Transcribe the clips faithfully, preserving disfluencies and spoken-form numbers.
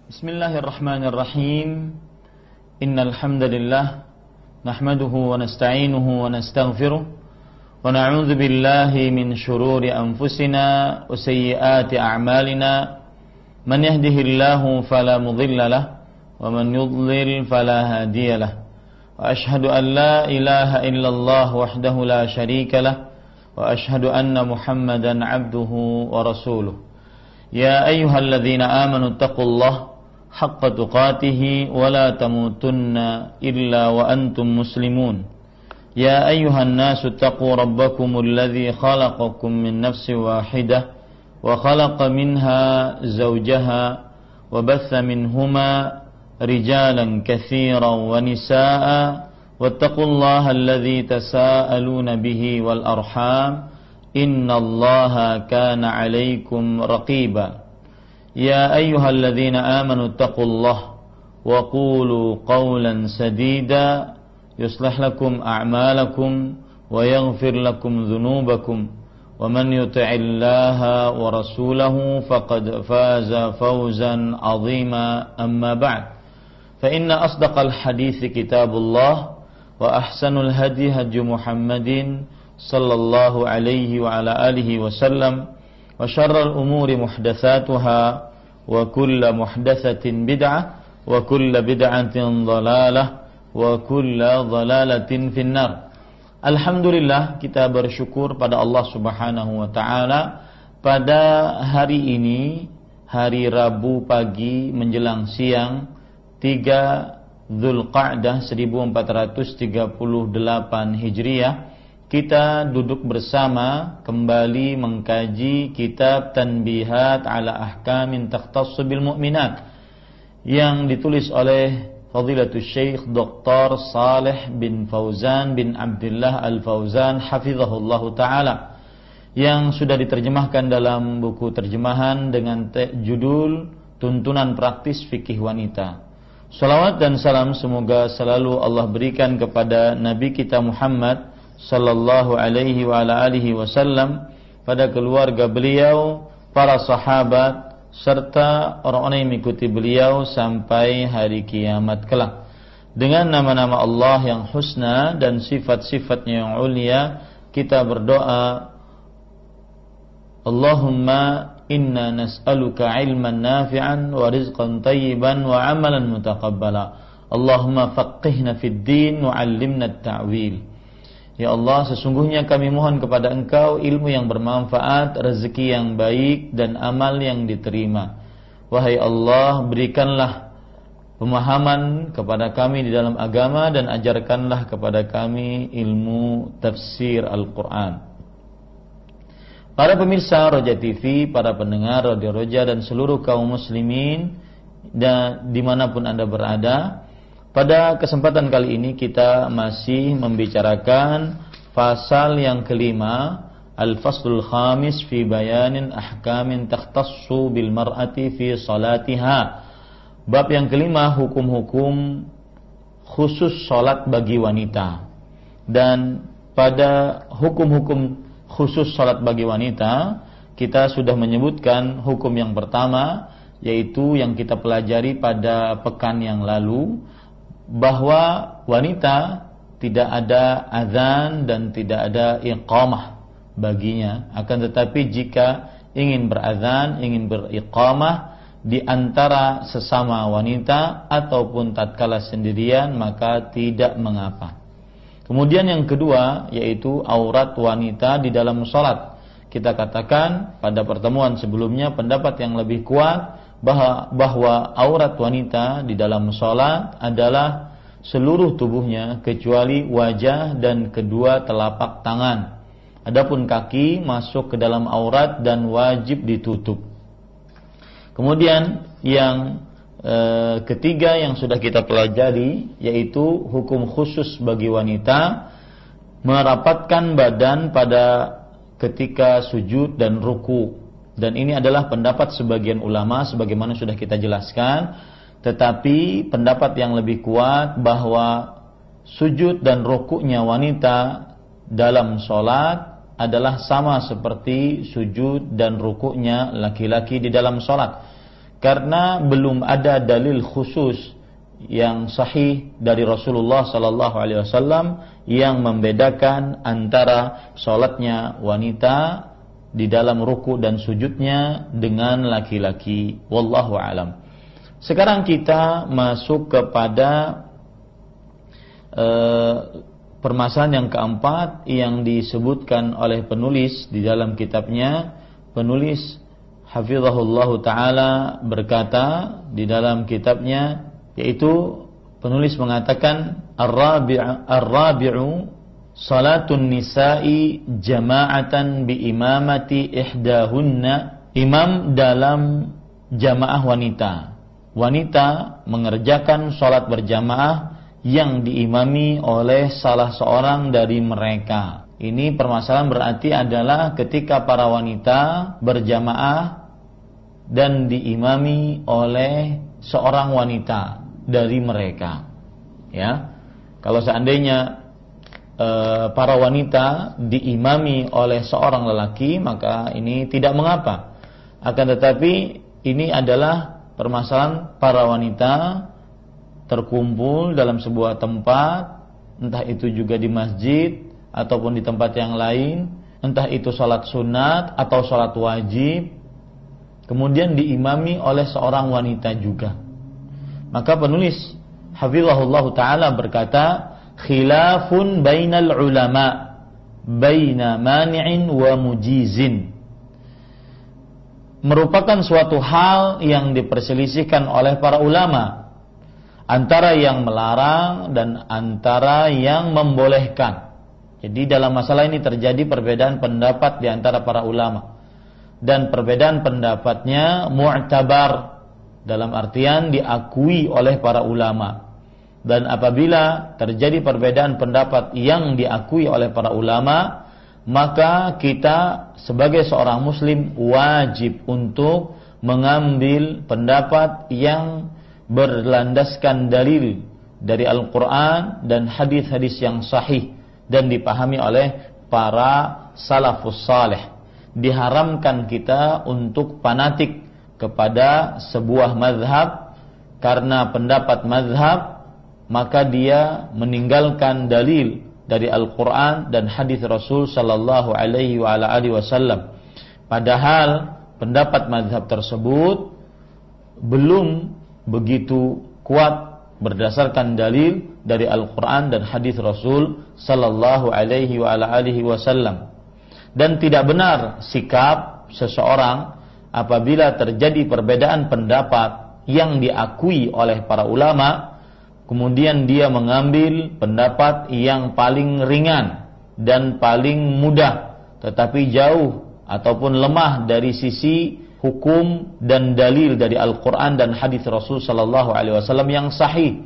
Bismillahirrahmanirrahim. Innal hamdalillah nahmaduhu wa nasta'inuhu wa nastaghfiruh wa na'udzu billahi min shururi anfusina wa sayyiati a'malina. Man yahdihillahu fala mudilla lahu wa man yudlil fala hadiya lahu. Wa ashhadu an la ilaha illallah wahdahu la syarika lahu wa ashhadu anna Muhammadan 'abduhu wa rasuluh. Ya ayyuhalladzina amanu taqullaha haqqa tuqatih wa la tamutunna illa wa antum muslimun. Ya ayyuhan nasu taqu rabbakumul ladzi khalaqakum min nafsin wahidah wa khalaqa minha zawjaha wa batha minhuma rijalan katsiran wa nisaa'a wattaqullaha alladzi tasaaluna bihi wal arham innallaha kana 'alaikum raqiba. Ya ayyuhalladzina amanu taqullaha wa qulu qawlan sadida yuslih lakum a'malakum wa yaghfir lakum dhunubakum wa man yuti'illaha wa rasulahu faqad faza fawzan 'azima. Amma ba'd, fa inna asdaqal hadithi kitabullah wa ahsanul hadi hadi Muhammadin sallallahu alaihi wa ala alihi wasallam wa syarrul umuri muhdatsatuha wa kullu muhdatsatin bid'ah wa kullu bid'atin dhalalah wa kullu dhalalatin finnar. Alhamdulillah, kita bersyukur pada Allah Subhanahu wa taala pada hari ini, hari Rabu pagi menjelang siang, tiga Dzulqa'dah seribu empat ratus tiga puluh delapan Hijriah, kita duduk bersama kembali mengkaji kitab Tanbihat ala Ahkamin Takhtassu bil Mu'minat yang ditulis oleh Fadilatul Syekh Doktor Saleh bin Fauzan bin Abdullah Al-Fauzan hafizahullahu taala, yang sudah diterjemahkan dalam buku terjemahan dengan judul Tuntunan Praktis Fikih Wanita. Salawat dan salam semoga selalu Allah berikan kepada Nabi kita Muhammad sallallahu alaihi wa ala alihi wasallam, pada keluarga beliau, para sahabat, serta orang-orang yang mengikuti beliau sampai hari kiamat kelak. Dengan nama-nama Allah yang husna dan sifat-sifatnya yang ulia, kita berdoa, Allahumma inna nas'aluka ilman nafi'an wa rizqan tayyiban wa amalan mutaqabbala. Allahumma faqihna fid din wa 'allimna at-ta'wil. Ya Allah, sesungguhnya kami mohon kepada Engkau ilmu yang bermanfaat, rezeki yang baik, dan amal yang diterima. Wahai Allah, berikanlah pemahaman kepada kami di dalam agama dan ajarkanlah kepada kami ilmu tafsir Al-Quran. Para pemirsa Roja T V, para pendengar Radio Roja dan seluruh kaum muslimin dan dimanapun Anda berada, pada kesempatan kali ini kita masih membicarakan pasal yang kelima, Al-Faslul Khamis fi bayanin ahkamin takhtassu bil mar'ati fi salatiha. Bab yang kelima, hukum-hukum khusus salat bagi wanita. Dan pada hukum-hukum khusus salat bagi wanita, kita sudah menyebutkan hukum yang pertama, yaitu yang kita pelajari pada pekan yang lalu, bahwa wanita tidak ada azan dan tidak ada iqamah baginya. Akan tetapi jika ingin berazan, ingin beriqamah di antara sesama wanita ataupun tatkala sendirian, maka tidak mengapa. Kemudian yang kedua, yaitu aurat wanita di dalam salat. Kita katakan pada pertemuan sebelumnya, pendapat yang lebih kuat bahwa, bahwa aurat wanita di dalam salat adalah seluruh tubuhnya kecuali wajah dan kedua telapak tangan. Adapun kaki masuk ke dalam aurat dan wajib ditutup. Kemudian yang e, ketiga yang sudah kita pelajari, yaitu hukum khusus bagi wanita merapatkan badan pada ketika sujud dan ruku. Dan ini adalah pendapat sebagian ulama sebagaimana sudah kita jelaskan. Tetapi pendapat yang lebih kuat bahwa sujud dan rukuknya wanita dalam sholat adalah sama seperti sujud dan rukuknya laki-laki di dalam sholat. karena belum ada dalil khusus yang sahih dari Rasulullah sallallahu alaihi wasallam yang membedakan antara salatnya wanita di dalam ruku dan sujudnya dengan laki-laki. Wallahu alam. Sekarang kita masuk kepada uh, permasalahan yang keempat yang disebutkan oleh penulis di dalam kitabnya. Penulis hafizahullah ta'ala berkata di dalam kitabnya, yaitu penulis mengatakan ar-rabi'u ar-rabi'u salatun nisa'i jama'atan bi imamati ihdahunna, imam dalam jamaah wanita. Wanita mengerjakan salat berjamaah yang diimami oleh salah seorang dari mereka. Ini permasalahan berarti adalah ketika para wanita berjamaah dan diimami oleh seorang wanita dari mereka. Ya. Kalau seandainya e, para wanita diimami oleh seorang lelaki, maka ini tidak mengapa. Akan tetapi ini adalah permasalahan para wanita terkumpul dalam sebuah tempat, entah itu juga di masjid ataupun di tempat yang lain, entah itu salat sunat atau salat wajib, kemudian diimami oleh seorang wanita juga. Maka penulis hafizahullah ta'ala berkata, khilafun bainal ulama baina mani'in wa mujizin, merupakan suatu hal yang diperselisihkan oleh para ulama antara yang melarang dan antara yang membolehkan. Jadi dalam masalah ini terjadi perbedaan pendapat di antara para ulama, dan perbedaan pendapatnya mu'tabar, dalam artian diakui oleh para ulama. Dan apabila terjadi perbedaan pendapat yang diakui oleh para ulama, maka kita sebagai seorang muslim wajib untuk mengambil pendapat yang berlandaskan dalil dari Al-Quran dan hadis-hadis yang sahih dan dipahami oleh para salafus saleh. Diharamkan kita untuk fanatik kepada sebuah mazhab, karena pendapat mazhab maka dia meninggalkan dalil dari Al-Quran dan hadis Rasul sallallahu alaihi wa ala alihi wasallam. Padahal pendapat mazhab tersebut belum begitu kuat berdasarkan dalil dari Al-Quran dan hadis Rasul sallallahu alaihi wa ala alihi wasallam. Dan tidak benar sikap seseorang apabila terjadi perbedaan pendapat yang diakui oleh para ulama, kemudian dia mengambil pendapat yang paling ringan dan paling mudah, tetapi jauh ataupun lemah dari sisi hukum dan dalil dari Al-Quran dan hadis Rasul sallallahu alaihi wasallam yang sahih.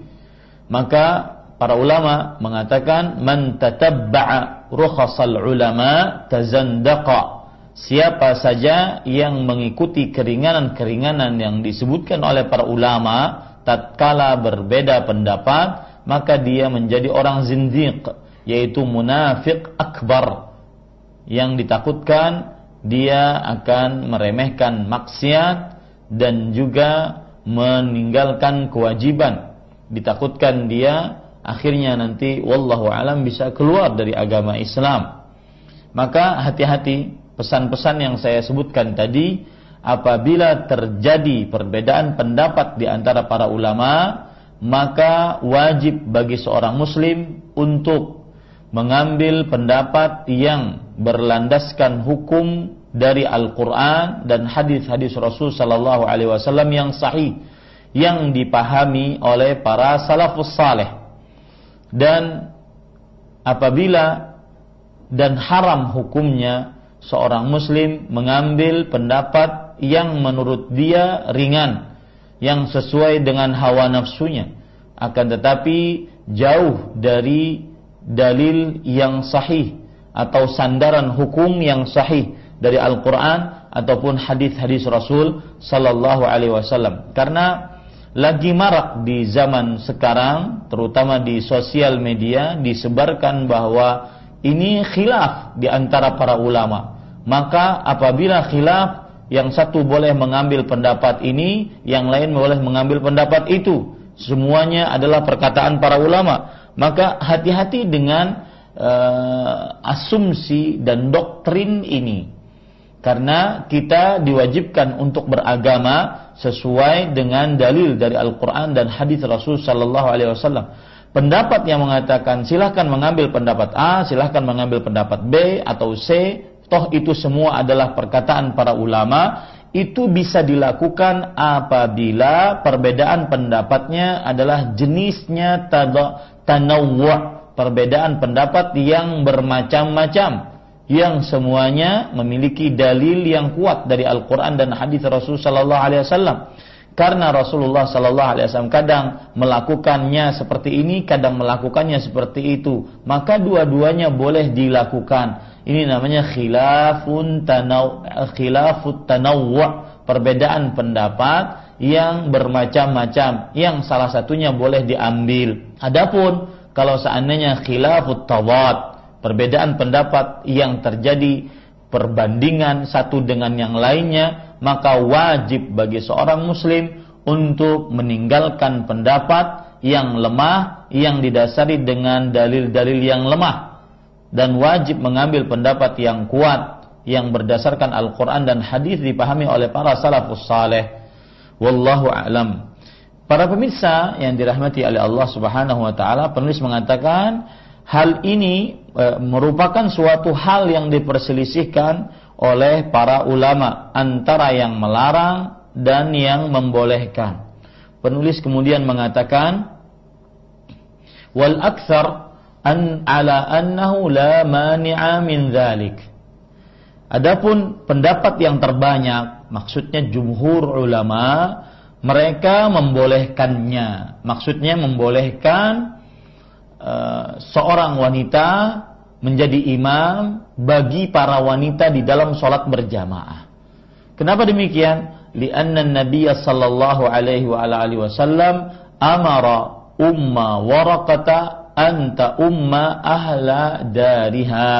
Maka para ulama mengatakan, man tatabba'a rukhasal ulama tazandaqa, siapa saja yang mengikuti keringanan-keringanan yang disebutkan oleh para ulama tatkala berbeda pendapat, maka dia menjadi orang zindiq, yaitu munafik akbar, yang ditakutkan dia akan meremehkan maksiat dan juga meninggalkan kewajiban. Ditakutkan dia akhirnya nanti wallahu alam bisa keluar dari agama Islam. Maka hati-hati, pesan-pesan yang saya sebutkan tadi, apabila terjadi perbedaan pendapat di antara para ulama, maka wajib bagi seorang muslim untuk mengambil pendapat yang berlandaskan hukum dari Al-Quran dan hadis-hadis Rasul sallallahu alaihi wasallam yang sahih, yang dipahami oleh para salafus saleh. Dan apabila dan haram hukumnya seorang muslim mengambil pendapat yang menurut dia ringan, yang sesuai dengan hawa nafsunya, akan tetapi jauh dari dalil yang sahih atau sandaran hukum yang sahih dari Al-Quran ataupun hadis-hadis Rasul sallallahu alaihi wasallam. Karena lagi marak di zaman sekarang, terutama di sosial media, disebarkan bahwa ini khilaf di antara para ulama. Maka apabila khilaf, yang satu boleh mengambil pendapat ini, yang lain boleh mengambil pendapat itu. Semuanya adalah perkataan para ulama. Maka hati-hati dengan uh, asumsi dan doktrin ini. Karena kita diwajibkan untuk beragama sesuai dengan dalil dari Al-Quran dan hadis Rasul Sallallahu Alaihi Wasallam. Pendapat yang mengatakan silahkan mengambil pendapat A, silahkan mengambil pendapat B atau C, toh itu semua adalah perkataan para ulama, itu bisa dilakukan apabila perbedaan pendapatnya adalah jenisnya tanawwu', perbedaan pendapat yang bermacam-macam, yang semuanya memiliki dalil yang kuat dari Al-Quran dan hadis Rasul Sallallahu Alaihi Wasallam. Karena Rasulullah Sallallahu Alaihi Wasallam kadang melakukannya seperti ini, kadang melakukannya seperti itu, maka dua-duanya boleh dilakukan. Ini namanya khilafun tanaw khilafut tanawwu', perbedaan pendapat yang bermacam-macam, yang salah satunya boleh diambil. Adapun kalau seandainya khilafut tadad, perbedaan pendapat yang terjadi perbandingan satu dengan yang lainnya, maka wajib bagi seorang muslim untuk meninggalkan pendapat yang lemah, yang didasari dengan dalil-dalil yang lemah, dan wajib mengambil pendapat yang kuat yang berdasarkan Al-Quran dan hadis dipahami oleh para salafus saleh. Wallahu a'lam. Para pemirsa yang dirahmati oleh Allah Subhanahu wa taala, penulis mengatakan hal ini e, merupakan suatu hal yang diperselisihkan oleh para ulama antara yang melarang dan yang membolehkan. Penulis kemudian mengatakan wal aktsar an ala annahu la mani'a min dzalik. Adapun pendapat yang terbanyak, maksudnya jumhur ulama, mereka membolehkannya. Maksudnya membolehkan uh, seorang wanita menjadi imam bagi para wanita di dalam sholat berjamaah. Kenapa demikian? Lianna Nabiy sallallahu alaihi wa alihi wasallam amara umma Waraqata anta umma ahla dariha.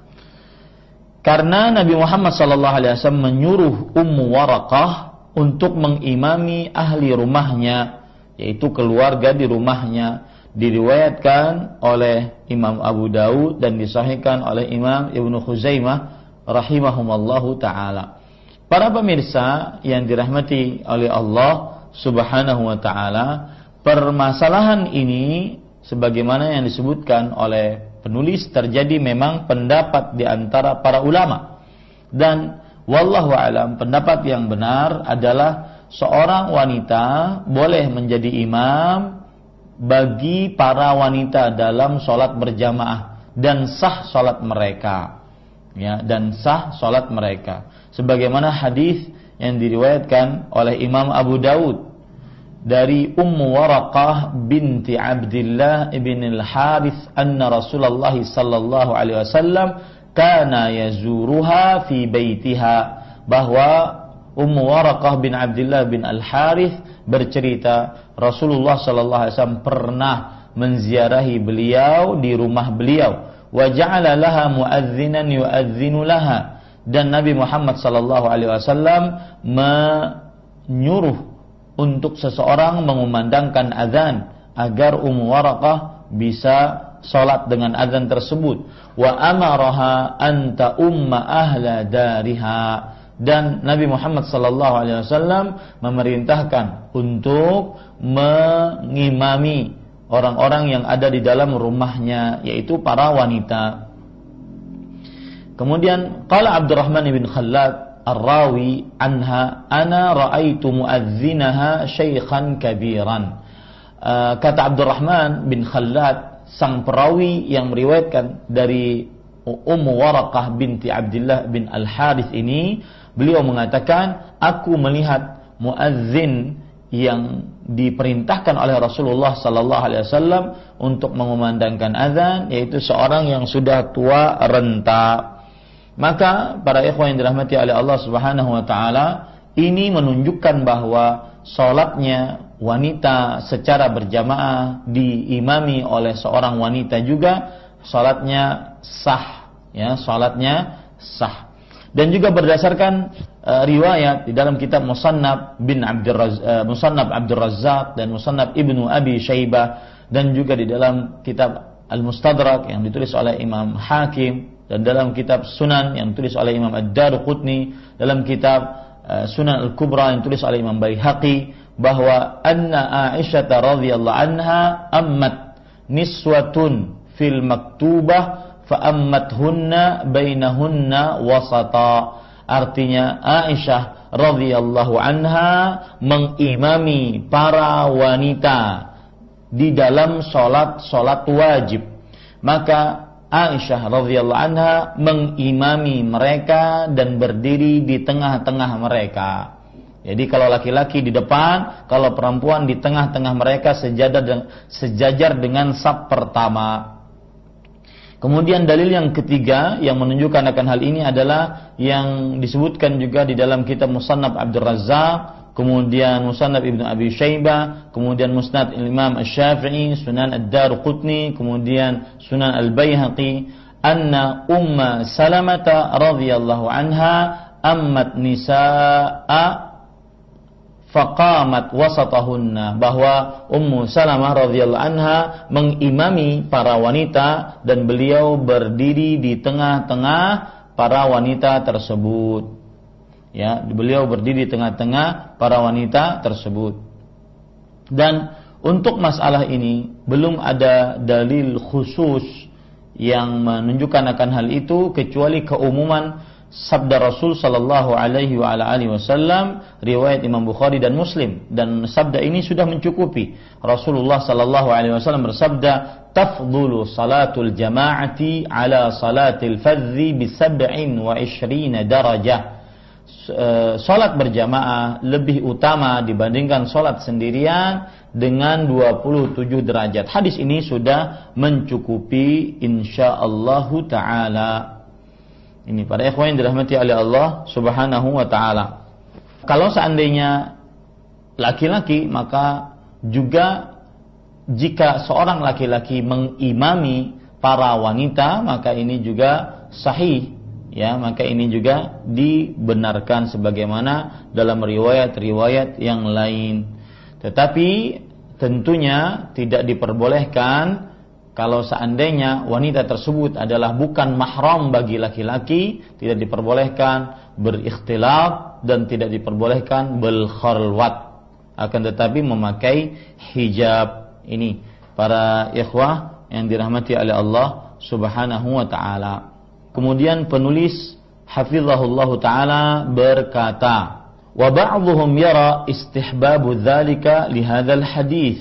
Karena Nabi Muhammad sallallahu alaihi wasallam menyuruh Ummu Waraqah untuk mengimami ahli rumahnya, yaitu keluarga di rumahnya. Diriwayatkan oleh Imam Abu Daud dan disahihkan oleh Imam Ibnu Khuzaimah rahimahumallahu taala. Para pemirsa yang dirahmati oleh Allah Subhanahu wa taala, permasalahan ini sebagaimana yang disebutkan oleh penulis terjadi memang pendapat di antara para ulama, dan wallahu alam pendapat yang benar adalah seorang wanita boleh menjadi imam bagi para wanita dalam sholat berjamaah dan sah sholat mereka, ya, dan sah sholat mereka. Sebagaimana hadis yang diriwayatkan oleh Imam Abu Daud dari Ummu Waraqah binti Abdillah ibn al-Harith anna Rasulullah sallallahu alaihi wasallam kana yazuruha fi baitiha, bahwa Ummu Waraqah bin Abdillah bin al-Harith bercerita Rasulullah sallallahu alaihi wasallam pernah menziarahi beliau di rumah beliau. Wa ja'ala laha mu'adzinan yu'adzinu laha, dan Nabi Muhammad sallallahu alaihi wasallam menyuruh untuk seseorang mengumandangkan azan agar Ummu Waraqah bisa salat dengan azan tersebut. Wa amaraha anta umma ahla dariha, dan Nabi Muhammad sallallahu alaihi wasallam memerintahkan untuk mengimami orang-orang yang ada di dalam rumahnya, yaitu para wanita. Kemudian qala Abdurrahman bin Khallad ar-rawi anha ana ra'aitu muadzinaha syaikhan kabiran. Uh, kata Abdurrahman bin Khallad, sang perawi yang meriwayatkan dari Ummu Waraqah binti Abdillah bin Al-Harith ini, beliau mengatakan, aku melihat muadzin yang diperintahkan oleh Rasulullah sallallahu alaihi wasallam untuk mengumandangkan azan, yaitu seorang yang sudah tua renta. Maka para ikhwan yang dirahmati oleh Allah Subhanahu wa taala, ini menunjukkan bahwa salatnya wanita secara berjamaah diimami oleh seorang wanita juga salatnya sah, ya, salatnya sah. Dan juga berdasarkan uh, riwayat di dalam kitab Musannaf bin Abdul Razz, uh, Musannaf Abdul Razzaq dan Musannaf Ibnu Abi Syaibah, dan juga di dalam kitab Al-Mustadrak yang ditulis oleh Imam Hakim, dan dalam kitab Sunan yang ditulis oleh Imam Ad-Darqutni, dalam kitab uh, Sunan Al-Kubra yang ditulis oleh Imam Baihaqi, bahwa anna Aisyah radhiyallahu anha ammat niswatun fil maktubah fa ammathunna bainahunna wasata. Artinya Aisyah radhiyallahu anha mengimami para wanita di dalam salat-salat wajib, maka Aisyah radhiyallahu anha mengimami mereka dan berdiri di tengah-tengah mereka. Jadi kalau laki-laki di depan, kalau perempuan di tengah-tengah mereka sejajar, sejajar dengan saf pertama. Kemudian dalil yang ketiga yang menunjukkan akan hal ini adalah yang disebutkan juga di dalam kitab Musannaf Abdul Razzaq, kemudian Musannaf Ibnu Abi Syaibah, kemudian Musnad Imam Asy-Syafi'i, Sunan Ad-Darqutni, kemudian Sunan Al-Baihaqi, anna Umma Salamah radhiyallahu anha ammat nisaa faqamat wasatahunna, bahwa Ummu Salamah radhiyallahu anha mengimami para wanita dan beliau berdiri di tengah-tengah para wanita tersebut. Ya, beliau berdiri di tengah-tengah para wanita tersebut. Dan untuk masalah ini belum ada dalil khusus yang menunjukkan akan hal itu kecuali keumuman sabda Rasul sallallahu alaihi wa ala alihi wasallam, riwayat Imam Bukhari dan Muslim, dan sabda ini sudah mencukupi. Rasulullah sallallahu alaihi wasallam bersabda, tafdhulu salatul jama'ati ala salatil fadhi bi sab'in wa ishrina darajah. Salat berjamaah lebih utama dibandingkan salat sendirian dengan dua puluh tujuh derajat. Hadis ini sudah mencukupi insyaallah taala. Ini para ikhwan yang dirahmati oleh Allah Subhanahu wa taala. Kalau seandainya laki-laki, maka juga jika seorang laki-laki mengimami para wanita, maka ini juga sahih, ya, maka ini juga dibenarkan sebagaimana dalam riwayat-riwayat yang lain. Tetapi tentunya tidak diperbolehkan kalau seandainya wanita tersebut adalah bukan mahram bagi laki-laki, tidak diperbolehkan berikhtilaf dan tidak diperbolehkan berkhalwat, akan tetapi memakai hijab. Ini para ikhwah yang dirahmati oleh Allah Subhanahu wa taala. Kemudian penulis hafizahullah taala berkata, wa ba'dhum yara istihbabu dzalika li hadzal hadis,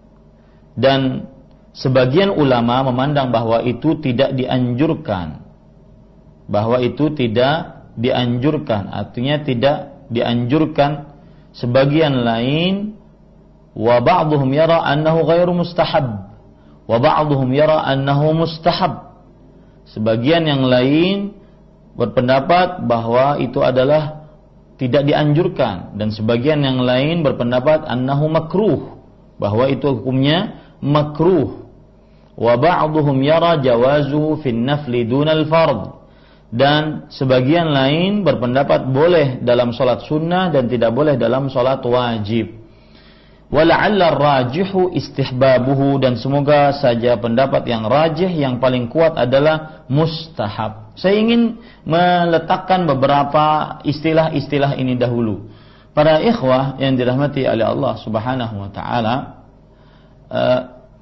dan sebagian ulama memandang bahwa itu tidak dianjurkan, bahwa itu tidak dianjurkan, artinya tidak dianjurkan. Sebagian lain, wa ba'dhum yara annahu ghairu mustahab, wa ba'dhum yara annahu mustahab. Sebagian yang lain berpendapat bahwa itu adalah tidak dianjurkan, dan sebagian yang lain berpendapat annahu makruh, bahwa itu hukumnya makruh. Wa ba'dhum yara jawazuhu fin nafli dunal fard, dan sebagian lain berpendapat boleh dalam salat sunnah dan tidak boleh dalam salat wajib. Wa la'alla ar-rajihu istihbabuhu, dan semoga saja pendapat yang rajih yang paling kuat adalah mustahab. Saya ingin meletakkan beberapa istilah-istilah ini dahulu. Para ikhwah yang dirahmati oleh Allah Subhanahu wa taala, uh,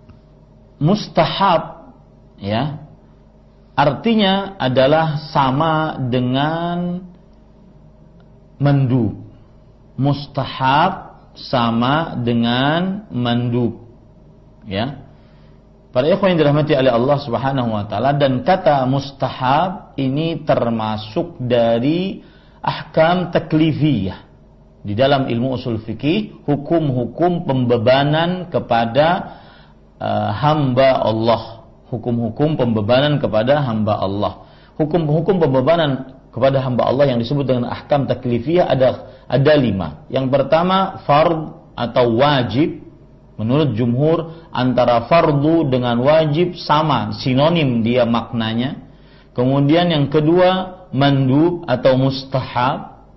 mustahab, ya, artinya adalah sama dengan mandub. Mustahab sama dengan mandub, ya. Para ikhwan yang dirahmati oleh Allah Subhanahu wa taala, dan kata mustahab ini termasuk dari ahkam taklifiyah. Di dalam ilmu usul fikih, hukum-hukum pembebanan kepada Uh, hamba Allah, hukum-hukum pembebanan kepada hamba Allah. Hukum-hukum pembebanan kepada hamba Allah yang disebut dengan ahkam taklifiyah ada ada lima. Yang pertama, fard atau wajib. Menurut jumhur, antara fardu dengan wajib sama, sinonim dia maknanya. Kemudian yang kedua, mandub atau mustahab.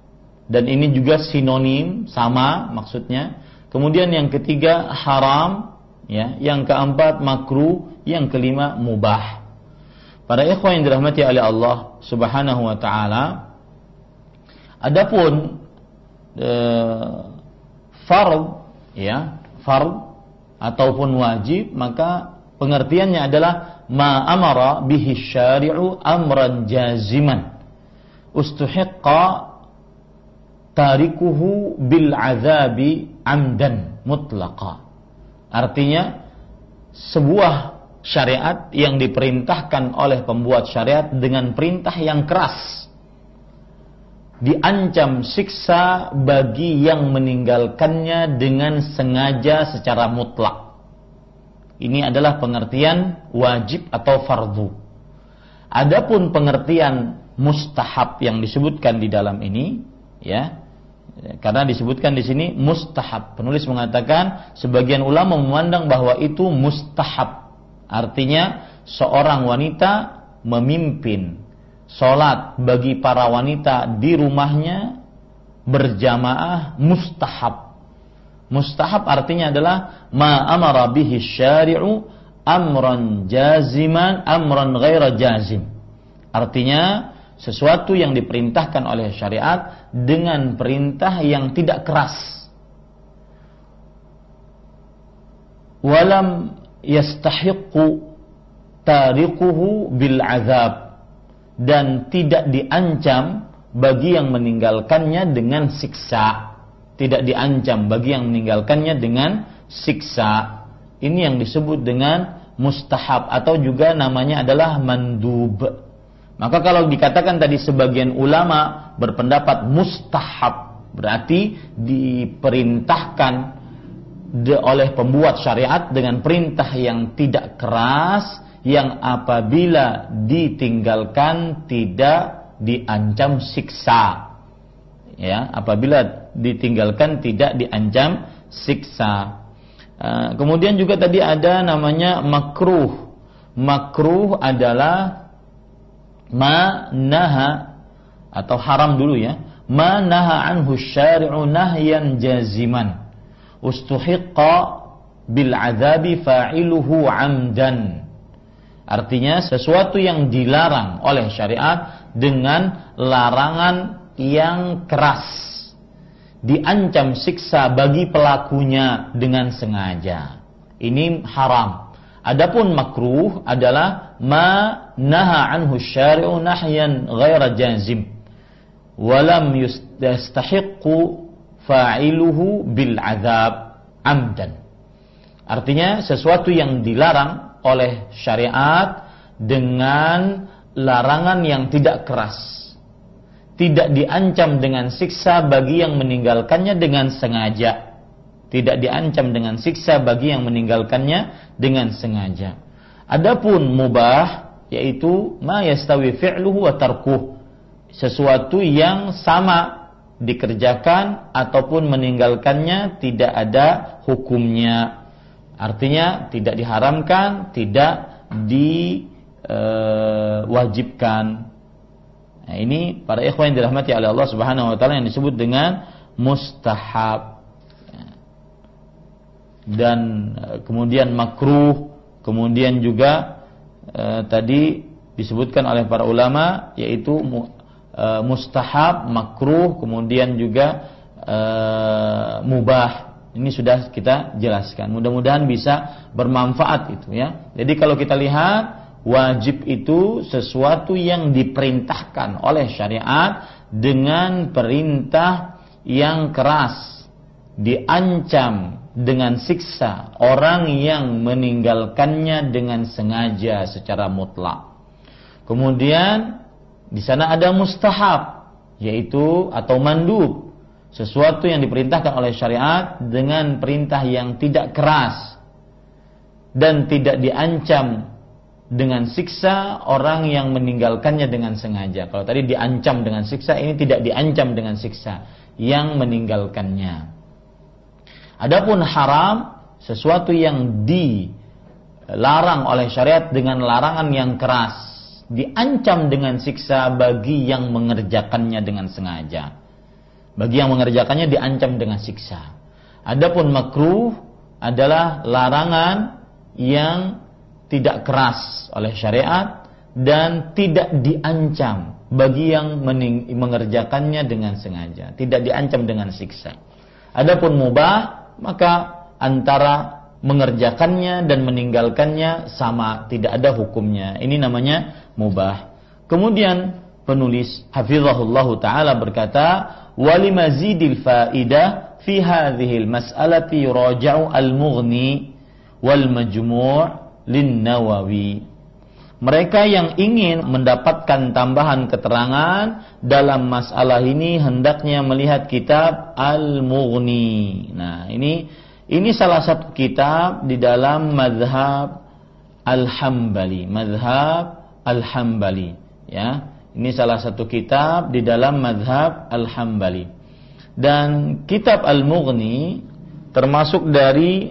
dan ini juga sinonim, sama maksudnya. Kemudian yang ketiga haram, ya. Yang keempat makruh, yang kelima mubah. Para ikhwan yang dirahmati oleh Allah Subhanahu wa taala, adapun e, fard, ya, fard ataupun wajib, maka pengertiannya adalah ma amara bihi syari'u amran jaziman ustuhiqqa tarikuhu bil azabi amdan mutlaqa. Artinya sebuah syariat yang diperintahkan oleh pembuat syariat dengan perintah yang keras, diancam siksa bagi yang meninggalkannya dengan sengaja secara mutlak. Ini adalah pengertian wajib atau fardu. Adapun pengertian mustahab yang disebutkan di dalam ini, ya, karena disebutkan di sini mustahab. Penulis mengatakan sebagian ulama memandang bahwa itu mustahab. Artinya seorang wanita memimpin salat bagi para wanita di rumahnya berjamaah mustahab. Mustahab artinya adalah ma amara bihi syari'u amran jaziman amran ghaira jazim. Artinya sesuatu yang diperintahkan oleh syariat dengan perintah yang tidak keras. Walam yastahiqqu tarikuhu bil azab, dan tidak diancam bagi yang meninggalkannya dengan siksa. Tidak diancam bagi yang meninggalkannya dengan siksa. Ini yang disebut dengan mustahab atau juga namanya adalah mandub. Maka kalau dikatakan tadi sebagian ulama berpendapat mustahab, berarti diperintahkan oleh pembuat syariat dengan perintah yang tidak keras, yang apabila ditinggalkan tidak diancam siksa. Ya, apabila ditinggalkan tidak diancam siksa. Uh, kemudian juga tadi ada namanya makruh. Makruh adalah ma naha, atau haram dulu ya. Ma naha anhu syari'u nahyan jaziman ustuhiqqa bil azabi fa'iluhu amdan. Artinya sesuatu yang dilarang oleh syariat dengan larangan yang keras, diancam siksa bagi pelakunya dengan sengaja. Ini haram. Adapun makruh adalah ma naha anhu syari'u nahyan ghaira jazim walam yastahiqqu fa'iluhu bil azab amdan. Artinya sesuatu yang dilarang oleh syariat dengan larangan yang tidak keras, tidak diancam dengan siksa bagi yang meninggalkannya dengan sengaja. Tidak diancam dengan siksa bagi yang meninggalkannya dengan sengaja. Adapun mubah, yaitu ma yastawi fi'luhu wa tarkuh, sesuatu yang sama dikerjakan ataupun meninggalkannya tidak ada hukumnya. Artinya tidak diharamkan, tidak diwajibkan. Nah, ini para ikhwan yang dirahmati oleh Allah Subhanahu wa taala yang disebut dengan mustahab. Dan kemudian makruh, kemudian juga e, tadi disebutkan oleh para ulama yaitu e, mustahab, makruh, kemudian juga e, mubah. Ini sudah kita jelaskan. Mudah-mudahan bisa bermanfaat itu ya. Jadi kalau kita lihat, wajib itu sesuatu yang diperintahkan oleh syariat dengan perintah yang keras, diancam dengan siksa orang yang meninggalkannya dengan sengaja secara mutlak. Kemudian di sana ada mustahab, yaitu atau mandub, sesuatu yang diperintahkan oleh syariat dengan perintah yang tidak keras dan tidak diancam dengan siksa orang yang meninggalkannya dengan sengaja. Kalau tadi diancam dengan siksa, ini tidak diancam dengan siksa yang meninggalkannya. Adapun haram, sesuatu yang dilarang oleh syariat dengan larangan yang keras, diancam dengan siksa bagi yang mengerjakannya dengan sengaja. Bagi yang mengerjakannya diancam dengan siksa. Adapun makruh adalah larangan yang tidak keras oleh syariat dan tidak diancam bagi yang mening- mengerjakannya dengan sengaja, tidak diancam dengan siksa. Adapun mubah, maka antara mengerjakannya dan meninggalkannya sama, tidak ada hukumnya. Ini namanya mubah. Kemudian penulis hafizahullahu taala berkata, walimazidil faidah fi hadhil mas'alati yuraja'u al-mughni wal majmu' lin-Nawawi. Mereka yang ingin mendapatkan tambahan keterangan dalam masalah ini hendaknya melihat kitab Al-Mughni. Nah, ini ini salah satu kitab di dalam mazhab Al-Hambali, mazhab Al-Hambali, ya. Ini salah satu kitab di dalam mazhab Al-Hambali. Dan kitab Al-Mughni termasuk dari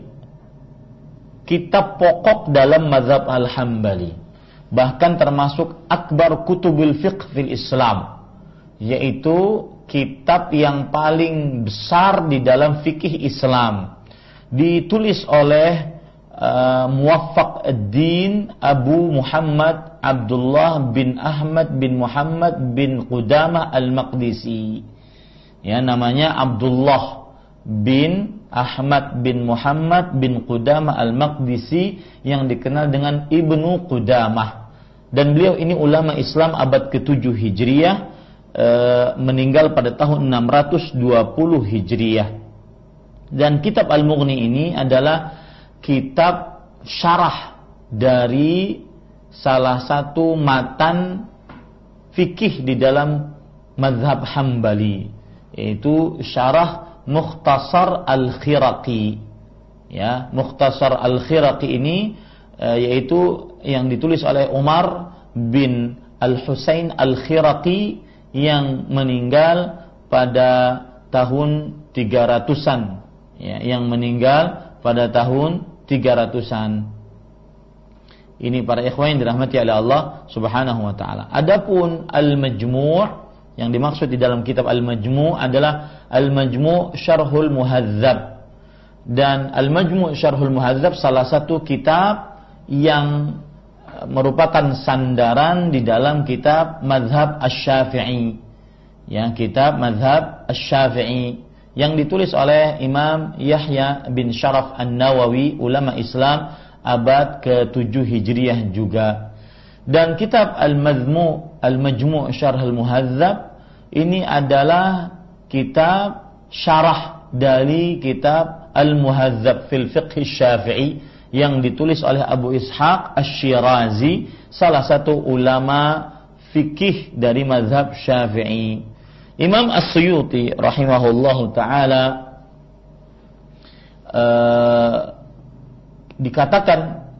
kitab pokok dalam mazhab Al-Hambali. Bahkan termasuk akbar kutubul fiqh fil Islam, yaitu kitab yang paling besar di dalam fikih Islam. Ditulis oleh uh, Muwaffaq ad-Din Abu Muhammad Abdullah bin Ahmad bin Muhammad bin Qudamah al-Maqdisi. Ya, namanya Abdullah bin Ahmad bin Muhammad bin Qudamah al-Maqdisi yang dikenal dengan Ibnu Qudamah. Dan beliau ini ulama Islam abad ketujuh Hijriah, e, meninggal pada tahun enam ratus dua puluh Hijriah. Dan kitab Al-Mughni ini adalah kitab syarah dari salah satu matan fikih di dalam mazhab Hambali, yaitu syarah Mukhtasar Al-Khiraqi. Ya, Mukhtasar Al-Khiraqi ini e, yaitu yang ditulis oleh Umar bin Al-Husain Al-Khiraqi yang meninggal pada tahun tiga ratusan. Ya, yang meninggal pada tahun tiga ratusan. Ini para ikhwan yang dirahmati oleh Allah Subhanahu wa taala. Adapun Al-Majmu' yang dimaksud di dalam kitab Al-Majmu' adalah Al-Majmu' Syarhul Muhadzab. Dan Al-Majmu' Syarhul Muhadzab salah satu kitab yang merupakan sandaran di dalam kitab Mazhab Asy-Syafi'i. Ya, kitab Mazhab Asy-Syafi'i yang ditulis oleh Imam Yahya bin Syaraf An-Nawawi, ulama Islam abad ketujuh Hijriah juga. Dan kitab Al-Majmu' Al-Majmu' Syarhul Muhadzab ini adalah kitab syarah dari kitab Al-Muhadzab fil Fiqh Syafi'i yang ditulis oleh Abu Ishaq Asy-Syirazi, salah satu ulama fikih dari mazhab Syafi'i. Imam As-Suyuti rahimahullahu taala uh, dikatakan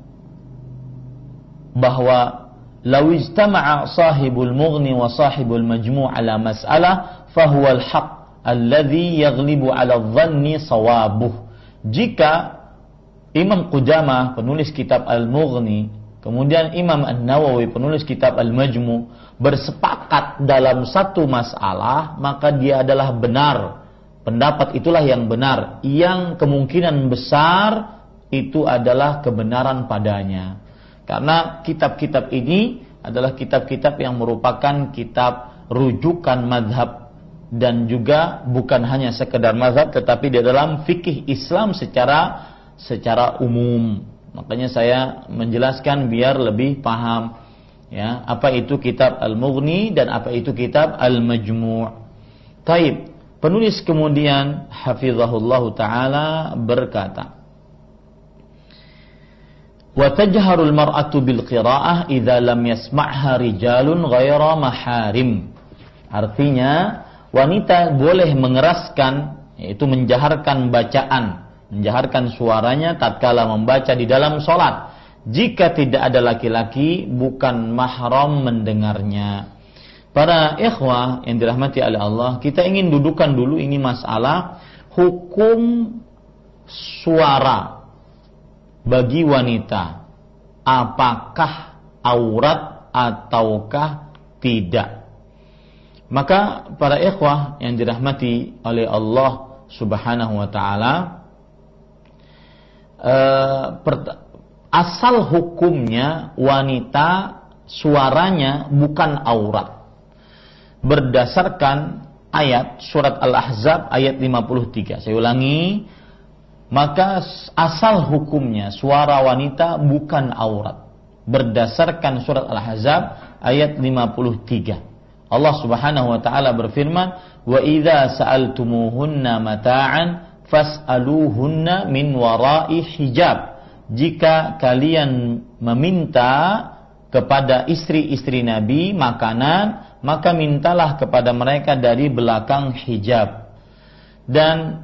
bahwa law ijtama'a sahibul mughni wa sahibul majmu' ala mas'alah fahuwal haqq alladhi yaghlibu ala dhanni sawabuh. Jika Imam Qudamah penulis kitab Al-Mughni, kemudian Imam An-Nawawi penulis kitab Al-Majmu' bersepakat dalam satu masalah, maka dia adalah benar. Pendapat itulah yang benar, yang kemungkinan besar itu adalah kebenaran padanya. Karena kitab-kitab ini adalah kitab-kitab yang merupakan kitab rujukan mazhab dan juga bukan hanya sekedar mazhab tetapi di dalam fikih Islam secara secara umum. Makanya saya menjelaskan biar lebih paham ya, apa itu kitab Al-Mughni dan apa itu kitab Al-Majmu'. Taib. Penulis kemudian hafizahullahu taala berkata, wa tajharul mar'atu bil qira'ah idza lam yasma'ha rijalun ghaira maharim. Artinya wanita boleh mengeraskan, yaitu menjaharkan bacaan, menjaharkan suaranya tatkala membaca di dalam salat jika tidak ada laki-laki bukan mahram mendengarnya. Para ikhwah yang dirahmati oleh Allah, kita ingin dudukan dulu ini masalah hukum suara bagi wanita, apakah aurat ataukah tidak. Maka para ikhwah yang dirahmati oleh Allah Subhanahu wa taala, eh, asal hukumnya wanita suaranya bukan aurat. Berdasarkan ayat surat Al-Ahzab ayat lima puluh tiga. Saya ulangi, maka asal hukumnya suara wanita bukan aurat. Berdasarkan surat Al-Ahzab ayat lima puluh tiga. Allah Subhanahu wa taala berfirman, "Wa idza sa'altumuhunna mata'an fas'aluhunna min wara'i hijab." Jika kalian meminta kepada istri-istri Nabi makanan, maka mintalah kepada mereka dari belakang hijab. Dan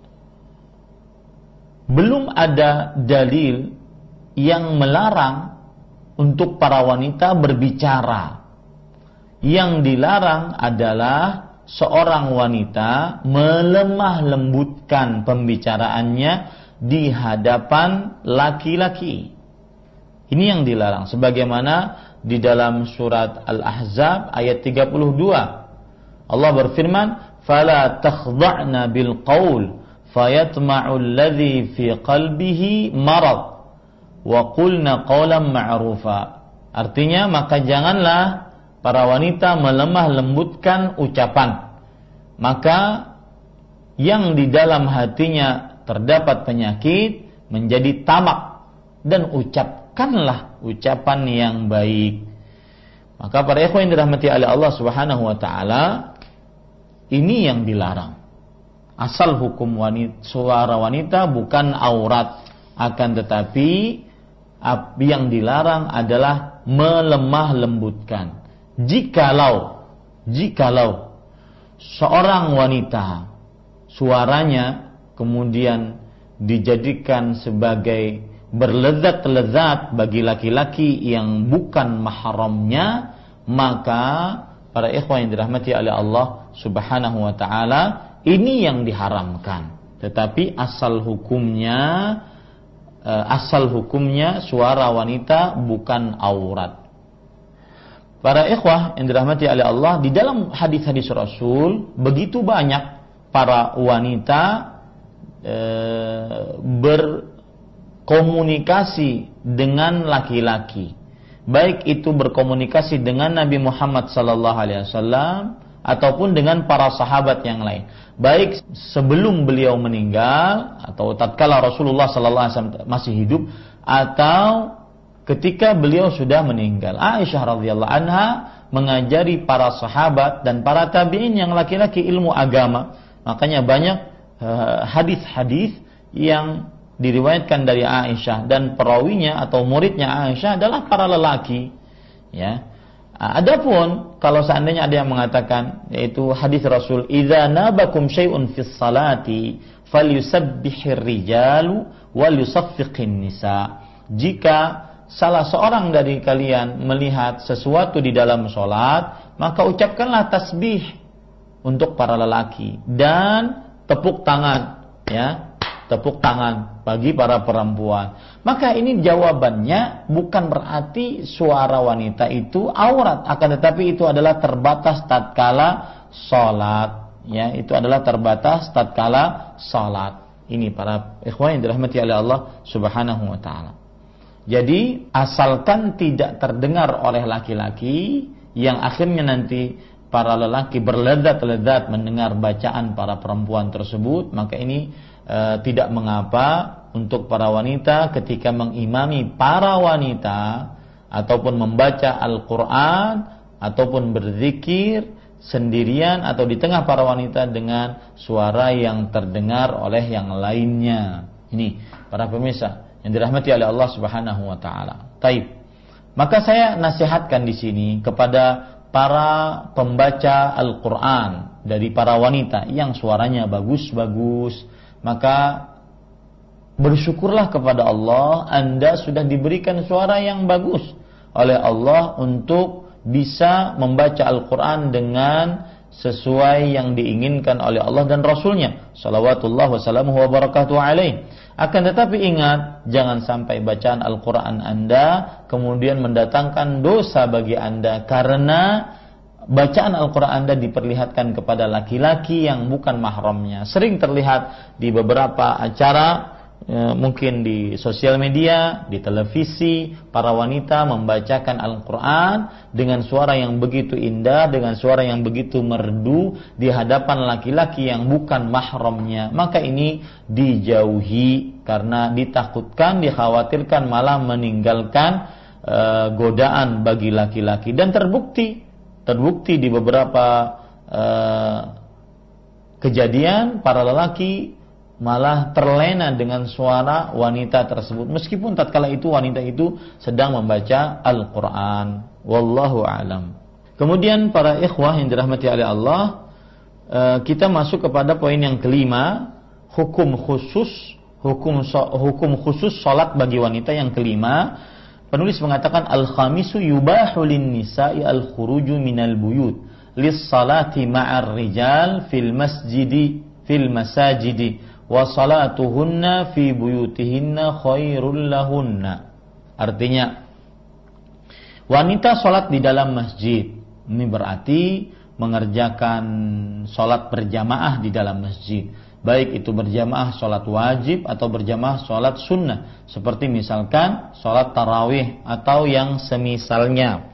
belum ada dalil yang melarang untuk para wanita berbicara. Yang dilarang adalah seorang wanita melemah lembutkan pembicaraannya di hadapan laki-laki. Ini yang dilarang, sebagaimana di dalam surat Al-Ahzab ayat tiga puluh dua. Allah berfirman, "Fala takhda'na bil qaul fayatma'u alladhi fi qalbihi marad wa qulna qawlan ma'rufa." Artinya, maka janganlah para wanita melemah lembutkan ucapan, maka yang di dalam hatinya terdapat penyakit menjadi tamak, dan ucapkanlah ucapan yang baik. Maka para ikhwan yang dirahmati oleh Allah Subhanahu wa taala, ini yang dilarang. Asal hukum wanita, suara wanita bukan aurat, akan tetapi yang dilarang adalah melemah lembutkan. Jikalau jikalau seorang wanita suaranya kemudian dijadikan sebagai berlezat-lezat bagi laki-laki yang bukan mahramnya, maka para ikhwan yang dirahmati oleh Allah Subhanahu wa taala, ini yang diharamkan. Tetapi asal hukumnya asal hukumnya suara wanita bukan aurat. Para ikhwah yang dirahmati oleh Allah, di dalam hadis-hadis Rasul begitu banyak para wanita e, berkomunikasi dengan laki-laki, baik itu berkomunikasi dengan Nabi Muhammad sallallahu alaihi wasallam ataupun dengan para sahabat yang lain, baik sebelum beliau meninggal atau tatkala Rasulullah sallallahu alaihi wasallam masih hidup atau ketika beliau sudah meninggal. Aisyah radhiyallahu anha mengajari para sahabat dan para tabi'in yang laki-laki ilmu agama. Makanya banyak uh, hadis-hadis yang diriwayatkan dari Aisyah, dan perawinya atau muridnya Aisyah adalah para lelaki. Ya. Adapun kalau seandainya ada yang mengatakan, yaitu hadis Rasul, "Idza nabakum syai'un fis salati falyusabbihir rijalu wal yusaffiqin nisa." Jika salah seorang dari kalian melihat sesuatu di dalam sholat, maka ucapkanlah tasbih untuk para lelaki dan tepuk tangan, ya, tepuk tangan bagi para perempuan. Maka ini jawabannya bukan berarti suara wanita itu aurat, akan tetapi itu adalah terbatas tatkala sholat, ya, itu adalah terbatas tatkala sholat. Ini para ikhwan yang dirahmati oleh Allah Subhanahu wa taala. Jadi asalkan tidak terdengar oleh laki-laki, yang akhirnya nanti para lelaki berlezat-lezat mendengar bacaan para perempuan tersebut, maka ini e, tidak mengapa untuk para wanita ketika mengimami para wanita ataupun membaca Al-Quran ataupun berzikir sendirian atau di tengah para wanita dengan suara yang terdengar oleh yang lainnya. Ini para pemirsa yang dirahmati oleh Allah Subhanahu wa taala. Taib. Maka saya nasihatkan di sini kepada para pembaca Al-Qur'an dari para wanita yang suaranya bagus-bagus, maka bersyukurlah kepada Allah, Anda sudah diberikan suara yang bagus oleh Allah untuk bisa membaca Al-Qur'an dengan sesuai yang diinginkan oleh Allah dan Rasulnya salawatullah wassalamuhu wa barakatuh alaih. Akan tetapi ingat, jangan sampai bacaan Al-Quran Anda kemudian mendatangkan dosa bagi Anda, karena bacaan Al-Quran Anda diperlihatkan kepada laki-laki yang bukan mahramnya. Sering terlihat di beberapa acara, e, mungkin di sosial media, di televisi, para wanita membacakan Al-Quran dengan suara yang begitu indah, dengan suara yang begitu merdu di hadapan laki-laki yang bukan mahramnya. Maka ini dijauhi karena ditakutkan, dikhawatirkan malah meninggalkan e, godaan bagi laki-laki. Dan terbukti Terbukti di beberapa uh, kejadian para lelaki malah terlena dengan suara wanita tersebut, meskipun tatkala itu wanita itu sedang membaca Al-Quran. Wallahu a'lam. Kemudian para ikhwah yang dirahmati oleh Allah, uh, kita masuk kepada poin yang kelima, hukum khusus hukum hukum khusus salat bagi wanita yang kelima. Penulis mengatakan al-khamisu yubahu lin-nisa'i al-khuruju minal buyut lis-salati ma'ar rijal fil masjidi fil masajidi wa salatuhunna fi buyutihinna khairul lahunna. Artinya, wanita salat di dalam masjid. Ini berarti mengerjakan salat berjamaah di dalam masjid. Baik itu berjamaah sholat wajib atau berjamaah sholat sunnah, seperti misalkan sholat tarawih atau yang semisalnya.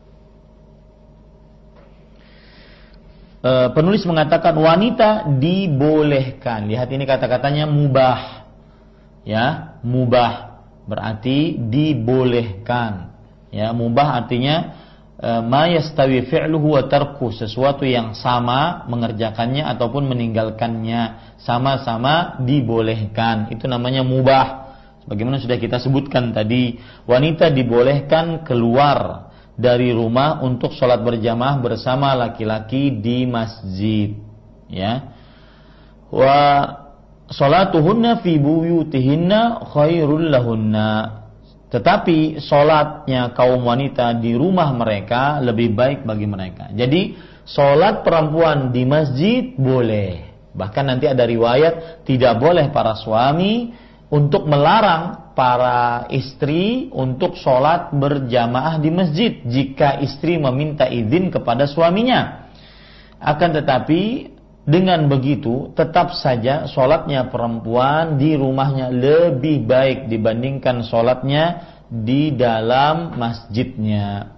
E, penulis mengatakan wanita dibolehkan. Lihat ini kata-katanya mubah, ya, mubah berarti dibolehkan. Ya, mubah artinya ma yastawi fi'luhu wa tarku, sesuatu yang sama mengerjakannya ataupun meninggalkannya, sama-sama dibolehkan. Itu namanya mubah. Sebagaimana sudah kita sebutkan tadi, wanita dibolehkan keluar dari rumah untuk sholat berjamaah bersama laki-laki di masjid, ya. Wa sholatuhunna fi buyutihinna khairul lahunna. Tetapi sholatnya kaum wanita di rumah mereka lebih baik bagi mereka. Jadi sholat perempuan di masjid boleh. Bahkan nanti ada riwayat tidak boleh para suami untuk melarang para istri untuk sholat berjamaah di masjid jika istri meminta izin kepada suaminya. Akan tetapi dengan begitu tetap saja sholatnya perempuan di rumahnya lebih baik dibandingkan sholatnya di dalam masjidnya.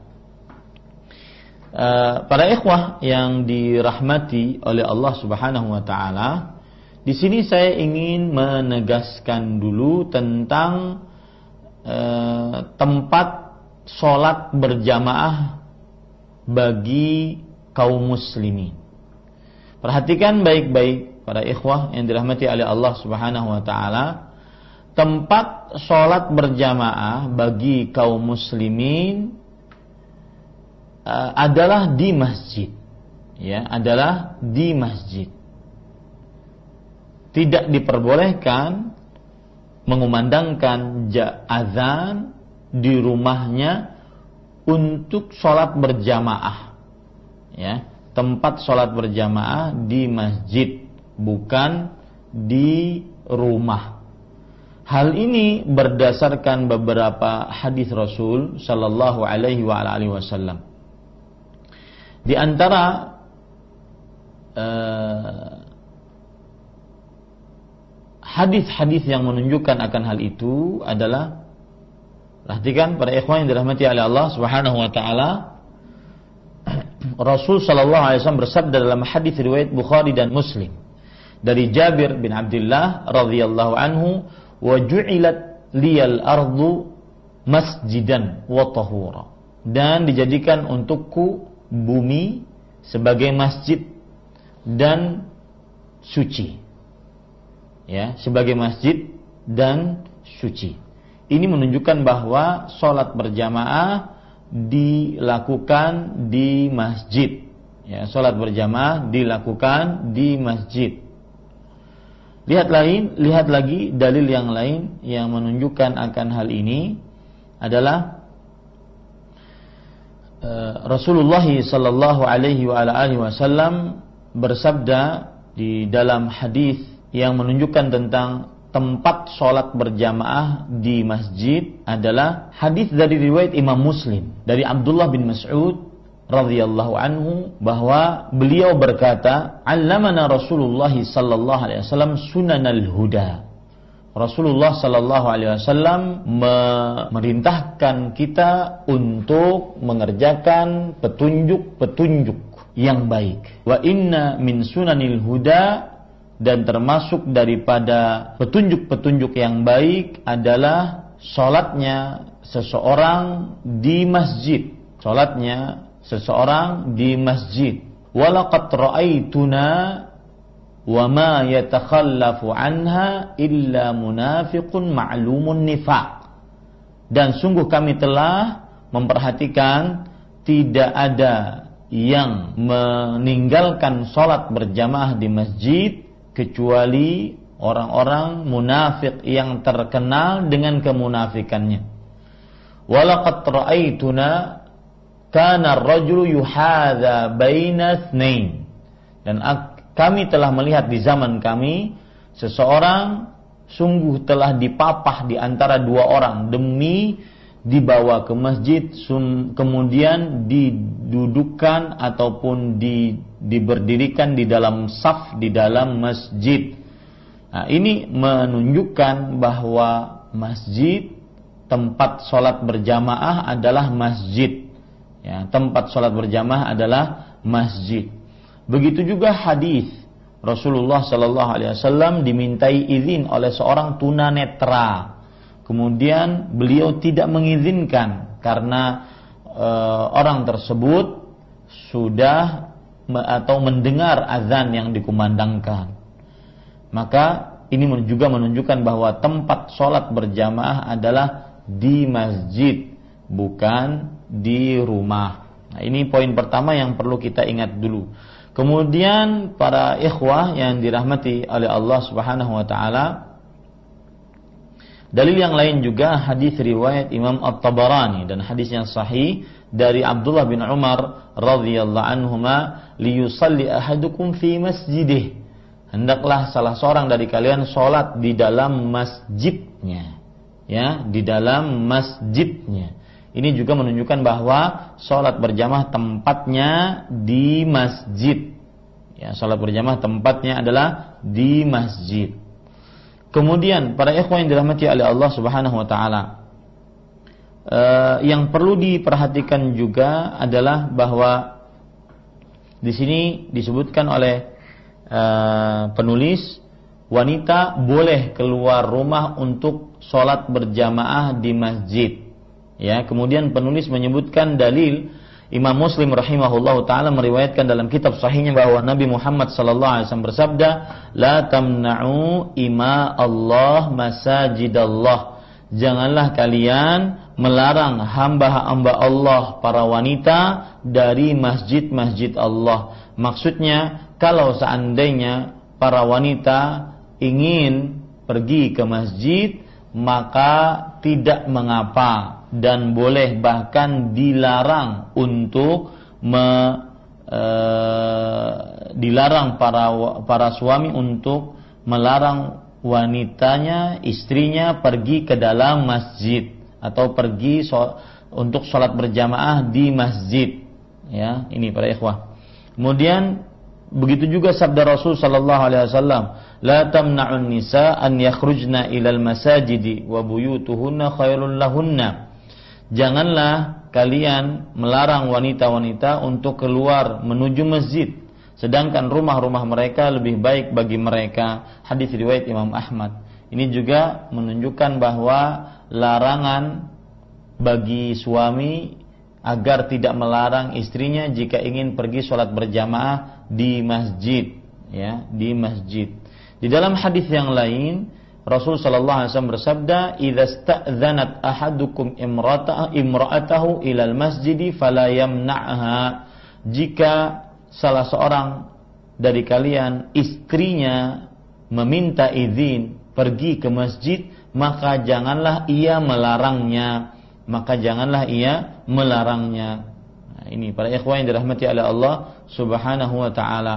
Uh, para ikhwah yang dirahmati oleh Allah Subhanahu wa taala, di sini saya ingin menegaskan dulu tentang uh, tempat sholat berjamaah bagi kaum muslimin. Perhatikan baik-baik para ikhwah yang dirahmati oleh Allah Subhanahu wa taala, tempat sholat berjamaah bagi kaum muslimin uh, adalah di masjid, ya, adalah di masjid. Tidak diperbolehkan mengumandangkan azan di rumahnya untuk sholat berjamaah, ya. Tempat sholat berjamaah di masjid, bukan di rumah. Hal ini berdasarkan beberapa hadis Rasul sallallahu alaihi wa alihi wasallam. Di antara uh, hadis-hadis yang menunjukkan akan hal itu adalah, perhatikan para ikhwan yang dirahmati oleh Allah Subhanahu wa taala, Rasul sallallahu alaihi wasallam bersabda dalam hadis riwayat Bukhari dan Muslim dari Jabir bin Abdullah radhiyallahu anhu, wa ju'ilat liyal ardu masjidan wa tahura, dan dijadikan untukku bumi sebagai masjid dan suci, ya, sebagai masjid dan suci. Ini menunjukkan bahwa sholat berjamaah dilakukan di masjid, ya, sholat berjamaah dilakukan di masjid. Lihat lain, lihat lagi dalil yang lain yang menunjukkan akan hal ini adalah uh, Rasulullah sallallahu alaihi wa alihi wasallam bersabda di dalam hadis yang menunjukkan tentang tempat sholat berjamaah di masjid adalah hadis dari riwayat Imam Muslim dari Abdullah bin Mas'ud radhiyallahu anhu bahwa beliau berkata, "Allamana Rasulullah sallallahu alaihi wasallam sunanal huda." Rasulullah sallallahu alaihi wasallam memerintahkan kita untuk mengerjakan petunjuk-petunjuk yang baik. Wa inna min sunanil huda, dan termasuk daripada petunjuk-petunjuk yang baik adalah salatnya seseorang di masjid. Salatnya seseorang di masjid. Walaqad ra'aituna wa ma yatakhallafu anha illa munafiqun ma'lumun nifaq. Dan sungguh kami telah memperhatikan tidak ada yang meninggalkan salat berjamaah di masjid kecuali orang-orang munafik yang terkenal dengan kemunafikannya. Walaqad ra'aituna kana ar-rajulu yuhadha baina itsnain. Dan kami telah melihat di zaman kami seseorang sungguh telah dipapah di antara dua orang demi dibawa ke masjid, kemudian didudukkan ataupun di, diberdirikan di dalam saf di dalam masjid. Nah, ini menunjukkan bahwa masjid, tempat sholat berjamaah adalah masjid. Ya, tempat sholat berjamaah adalah masjid. Begitu juga hadis Rasulullah Sallallahu Alaihi Wasallam dimintai izin oleh seorang tunanetra. Kemudian beliau tidak mengizinkan karena e, orang tersebut sudah me, atau mendengar azan yang dikumandangkan. Maka ini juga menunjukkan bahwa tempat sholat berjamaah adalah di masjid, bukan di rumah. Nah, ini poin pertama yang perlu kita ingat dulu. Kemudian para ikhwah yang dirahmati oleh Allah Subhanahu wa taala, dalil yang lain juga hadis riwayat Imam At-Tabarani dan hadis yang sahih dari Abdullah bin Umar radhiyallahu anhuma, liyusalli ahadukum fi masjidih. Hendaklah salah seorang dari kalian salat di dalam masjidnya. Ya, di dalam masjidnya. Ini juga menunjukkan bahwa salat berjamaah tempatnya di masjid. Ya, salat berjamaah tempatnya adalah di masjid. Kemudian para ikhwan yang dirahmati oleh Allah Subhanahu wa taala, eh, yang perlu diperhatikan juga adalah bahwa di sini disebutkan oleh eh, penulis, wanita boleh keluar rumah untuk salat berjamaah di masjid. Ya, kemudian penulis menyebutkan dalil Imam Muslim rahimahullahu taala meriwayatkan dalam kitab sahihnya bahwa Nabi Muhammad sallallahu alaihi wasallam bersabda, "La tamna'u ima Allah masajidallah." Janganlah kalian melarang hamba-hamba Allah para wanita dari masjid-masjid Allah. Maksudnya, kalau seandainya para wanita ingin pergi ke masjid, maka tidak mengapa dan boleh bahkan dilarang untuk me, e, dilarang para para suami untuk melarang wanitanya, istrinya pergi ke dalam masjid atau pergi so, untuk sholat berjamaah di masjid. Ya, ini para ikhwah. Kemudian begitu juga sabda Rasul sallallahu alaihi wasallam, la tamna'un nisa an yakhrujna ilal masajidi wa buyutuhunna khairul lahunna. Janganlah kalian melarang wanita-wanita untuk keluar menuju masjid, sedangkan rumah-rumah mereka lebih baik bagi mereka. Hadis riwayat Imam Ahmad. Ini juga menunjukkan bahwa larangan bagi suami agar tidak melarang istrinya jika ingin pergi sholat berjamaah di masjid, ya, di masjid. Di dalam hadis yang lain, Rasul sallallahu alaihi wasallam bersabda, "Idza sta'dzanat ahadukum imra'atahu imra'atahu ilal masjidi fala yamna'ha." Jika salah seorang dari kalian istrinya meminta izin pergi ke masjid, maka janganlah ia melarangnya. Maka janganlah ia melarangnya. Nah, ini para ikhwan yang dirahmati oleh Allah Subhanahu wa taala.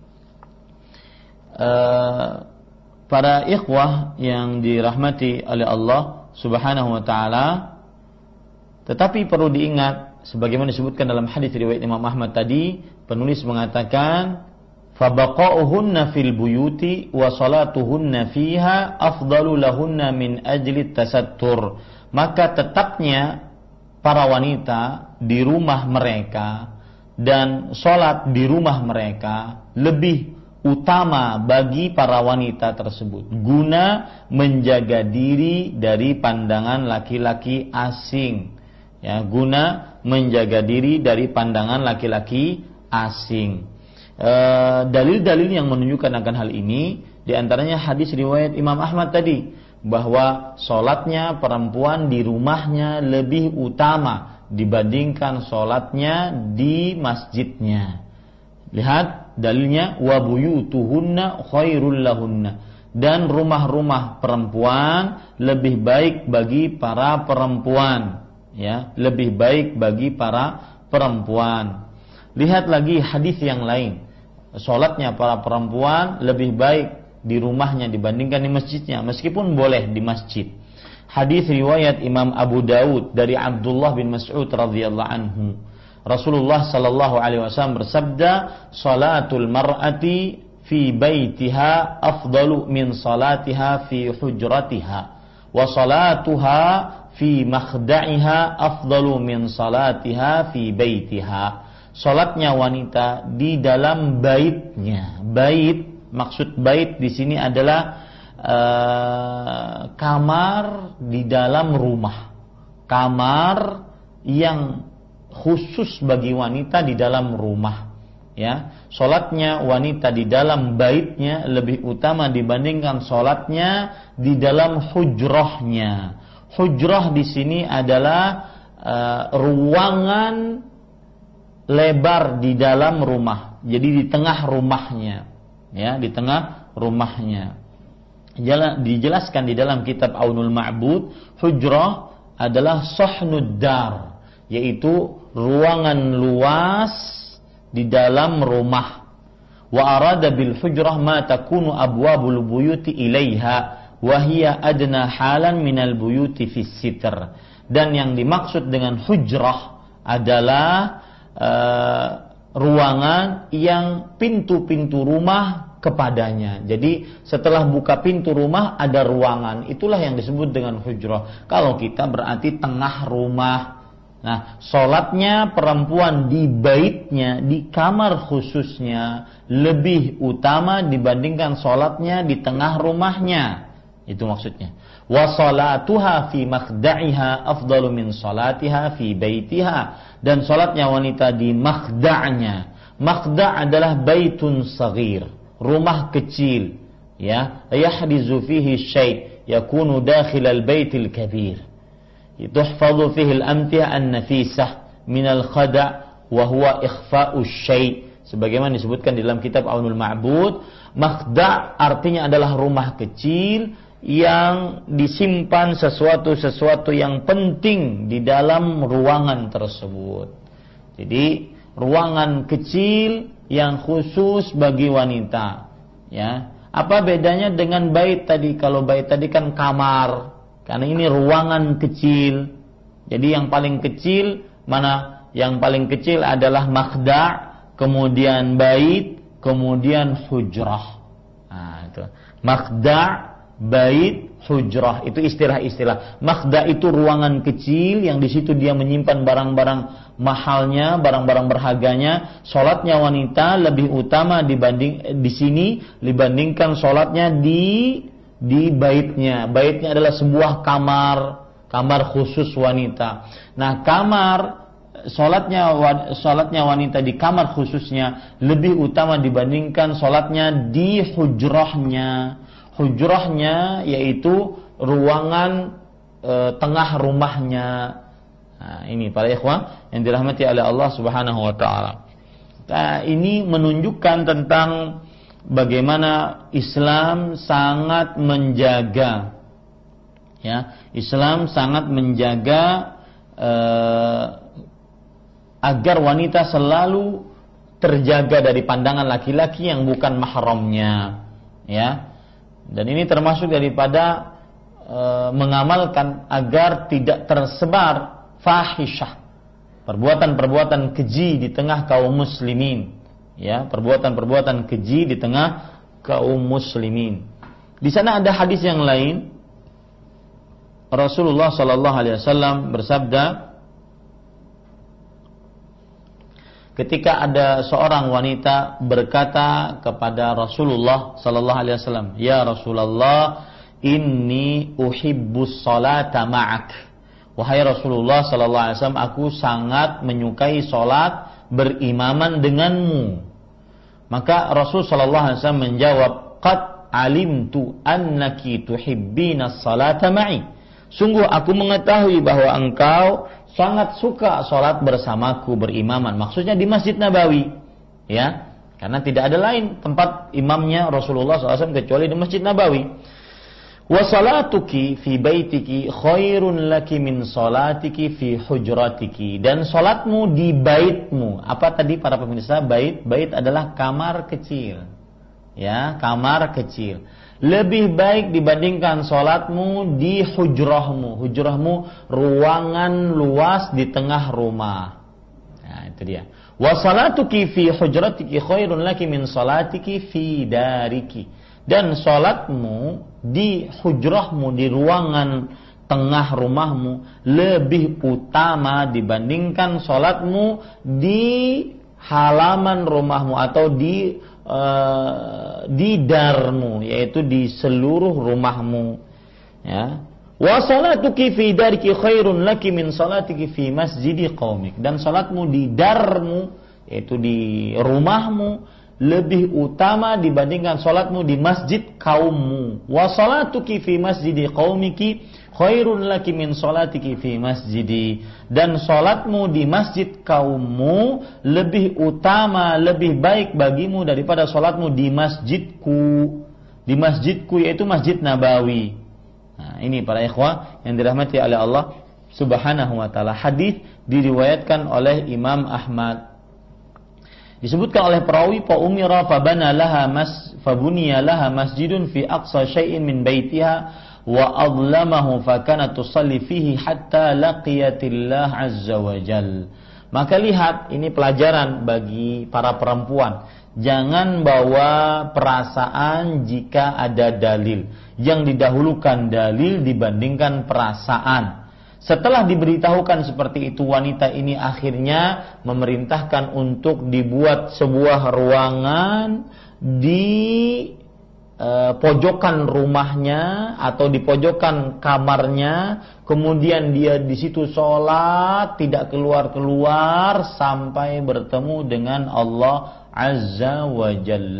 Uh, para ikhwah yang dirahmati oleh Allah Subhanahu wa taala, tetapi perlu diingat sebagaimana disebutkan dalam hadis riwayat Imam Ahmad tadi, penulis mengatakan fabaqa'uhunna fil buyuti wa salatuhunna fiha afdalu lahunna min ajli tasattur. Maka tetapnya para wanita di rumah mereka dan salat di rumah mereka lebih utama bagi para wanita tersebut guna menjaga diri dari pandangan laki-laki asing. Ya, guna menjaga diri dari pandangan laki-laki asing. E, dalil-dalil yang menunjukkan akan hal ini diantaranya hadis riwayat Imam Ahmad tadi, bahwa sholatnya perempuan di rumahnya lebih utama dibandingkan sholatnya di masjidnya. Lihat dalilnya, wa buyutuhunna khairul lahunna, dan rumah-rumah perempuan lebih baik bagi para perempuan. Ya, lebih baik bagi para perempuan. Lihat lagi hadis yang lain, sholatnya para perempuan lebih baik di rumahnya dibandingkan di masjidnya, meskipun boleh di masjid. Hadis riwayat Imam Abu Dawud dari Abdullah bin Mas'ud radhiyallahu anhu, Rasulullah sallallahu alaihi wasallam bersabda, "Salatul mar'ati fi baitiha afdalu min salatiha fi hujratiha, wa salatuha fi makhda'iha afdalu min salatiha fi baitiha." Salatnya wanita di dalam baitnya. Bait, maksud bait di sini adalah uh, kamar di dalam rumah. Kamar yang khusus bagi wanita di dalam rumah. Ya, salatnya wanita di dalam baitnya lebih utama dibandingkan salatnya di dalam hujrahnya. Hujrah di sini adalah uh, ruangan lebar di dalam rumah. Jadi di tengah rumahnya, ya, di tengah rumahnya. Dijelaskan di dalam kitab Aunul Ma'bud, hujrah adalah sahnud dar, yaitu ruangan luas di dalam rumah. Wa arada bil hujrah ma takunu abwabul buyuti ilaiha wahia adna halan minal buyuti fis sitr. Dan yang dimaksud dengan hujrah adalah uh, ruangan yang pintu-pintu rumah kepadanya. Jadi setelah buka pintu rumah ada ruangan, itulah yang disebut dengan hujrah. Kalau kita berarti tengah rumah. Nah, sholatnya perempuan di baitnya, di kamar khususnya lebih utama dibandingkan sholatnya di tengah rumahnya. Itu maksudnya. Wa salatuha fi makhda'iha afdalu min salatiha fi baitiha. Dan salatnya wanita di makhda'nya. Makhda' adalah baitun saghir, rumah kecil, ya, yahdizu fihi syai' yakunu dakhil al-baitil kabir. Tuhfadhu fihi al-amti'a an-nafisah min al-khada' wa huwa ikhfa'u syai'. Sebagaimana disebutkan di dalam kitab Aunul Ma'bud, makhda' artinya adalah rumah kecil yang disimpan sesuatu-sesuatu yang penting di dalam ruangan tersebut. Jadi ruangan kecil yang khusus bagi wanita. Ya, apa bedanya dengan bait tadi? Kalau bait tadi kan kamar, karena ini ruangan kecil. Jadi yang paling kecil mana? Yang paling kecil adalah makhda', kemudian bait, kemudian hujrah. Nah, itu makhda', bait, hujrah, itu istilah-istilah. Makhda itu ruangan kecil yang di situ dia menyimpan barang-barang mahalnya, barang-barang berharganya. Salatnya wanita lebih utama dibanding di sini dibandingkan salatnya di di baitnya. Baitnya adalah sebuah kamar, kamar khusus wanita. Nah, kamar salatnya salatnya wanita di kamar khususnya lebih utama dibandingkan salatnya di hujrahnya. Hujrahnya yaitu ruangan e, tengah rumahnya. Nah, ini para ikhwah yang dirahmati oleh Allah Subhanahu wa taala. Nah, ini menunjukkan tentang bagaimana Islam sangat menjaga, ya, Islam sangat menjaga e, agar wanita selalu terjaga dari pandangan laki-laki yang bukan mahramnya, ya. Dan ini termasuk daripada e, mengamalkan agar tidak tersebar fahisyah, perbuatan-perbuatan keji di tengah kaum muslimin, ya, perbuatan-perbuatan keji di tengah kaum muslimin. Di sana ada hadis yang lain, Rasulullah sallallahu alaihi wasallam bersabda, ketika ada seorang wanita berkata kepada Rasulullah sallallahu alaihi wasallam, "Ya Rasulullah, inni uhibbus salata ma'ak." Wahai Rasulullah sallallahu alaihi wasallam, aku sangat menyukai salat berimaman denganmu. Maka Rasul sallallahu alaihi wasallam menjawab, "Qad alimtu annaki tuhibbinas salata ma'i." Sungguh aku mengetahui bahwa engkau sangat suka salat bersamaku berimaman. Maksudnya di Masjid Nabawi, ya. Karena tidak ada lain tempat imamnya Rasulullah sallallahu alaihi wasallam kecuali di Masjid Nabawi. Wa salatuki fi baitiki khairun laki min salatiki fi hujratiki. Dan salatmu di baitmu. Apa tadi para pemirsa? Bait, bait adalah kamar kecil. Ya, kamar kecil. Lebih baik dibandingkan salatmu di hujrahmu. Hujrahmu ruangan luas di tengah rumah. Nah, itu dia. Wa salatuki fi hujratiki khairun laki min salatiki fi dariki. Dan salatmu di hujrahmu, di ruangan tengah rumahmu lebih utama dibandingkan salatmu di halaman rumahmu atau di uh, di darmu, yaitu di seluruh rumahmu, ya. Wa salatuki fi dariki khairun laki min salatiki fi masjidi qaumik. Dan salatmu di darmu, yaitu di rumahmu, lebih utama dibandingkan salatmu di masjid kaummu. Wa salatuki fi masjidi qaumiki khairun laki min salatiki fi masjidi. Dan salatmu di masjid kaummu lebih utama, lebih baik bagimu daripada salatmu di masjidku. Di masjidku, yaitu Masjid Nabawi. Nah, ini para ikhwah yang dirahmati oleh Allah Subhanahu wa taala. Hadis diriwayatkan oleh Imam Ahmad. Disebutkan oleh perawi, fa umira fa bana laha mas fa buniya laha masjidun fi aqsa syai'in min baitiha wa adlamahu fa kanat tusalli fihi hatta laqiyatillah azza wa jal. Maka lihat, ini pelajaran bagi para perempuan. Jangan bawa perasaan jika ada dalil. Yang didahulukan dalil dibandingkan perasaan. Setelah diberitahukan seperti itu, wanita ini akhirnya memerintahkan untuk dibuat sebuah ruangan di e, pojokan rumahnya atau di pojokan kamarnya. Kemudian dia di situ sholat, tidak keluar-keluar sampai bertemu dengan Allah Azza wa Jalla.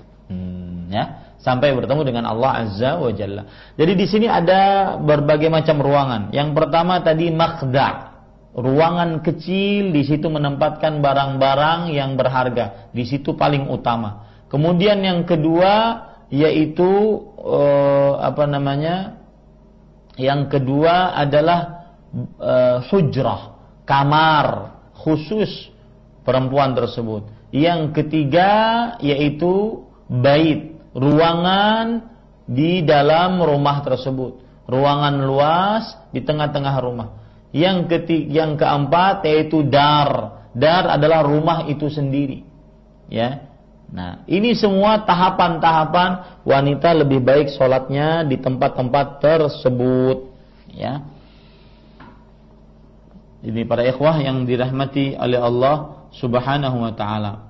Hmm, ya. Sampai bertemu dengan Allah Azza wa Jalla. Jadi di sini ada berbagai macam ruangan. Yang pertama tadi makhda', ruangan kecil, di situ menempatkan barang-barang yang berharga. Di situ paling utama. Kemudian yang kedua yaitu eh, apa namanya? Yang kedua adalah eh, hujrah, kamar khusus perempuan tersebut. Yang ketiga yaitu bait, ruangan di dalam rumah tersebut, ruangan luas di tengah-tengah rumah. Yang ketiga, yang keempat yaitu dar. Dar adalah rumah itu sendiri, ya. Nah, ini semua tahapan-tahapan wanita lebih baik sholatnya di tempat-tempat tersebut, ya. Ini para ikhwah yang dirahmati oleh Allah Subhanahu wa taala.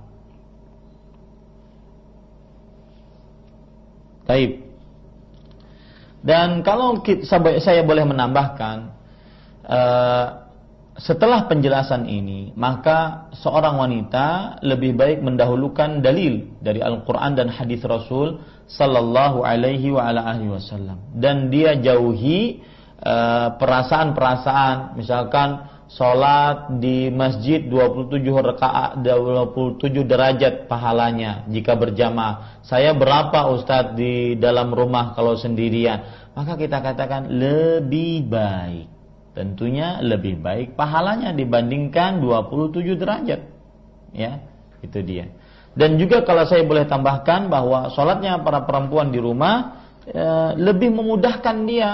Baik. Dan kalau kita, saya boleh menambahkan, uh, setelah penjelasan ini, maka seorang wanita lebih baik mendahulukan dalil dari Al-Quran dan hadis Rasul Sallallahu Alaihi wa ala alihi Wasallam, dan dia jauhi uh, perasaan-perasaan, misalkan sholat di masjid dua puluh tujuh rakaat, dua puluh tujuh derajat pahalanya jika berjamaah. Saya berapa Ustadz di dalam rumah kalau sendirian? Maka kita katakan lebih baik. Tentunya lebih baik pahalanya dibandingkan dua puluh tujuh derajat. Ya, itu dia. Dan juga kalau saya boleh tambahkan bahwa sholatnya para perempuan di rumah e, lebih memudahkan dia.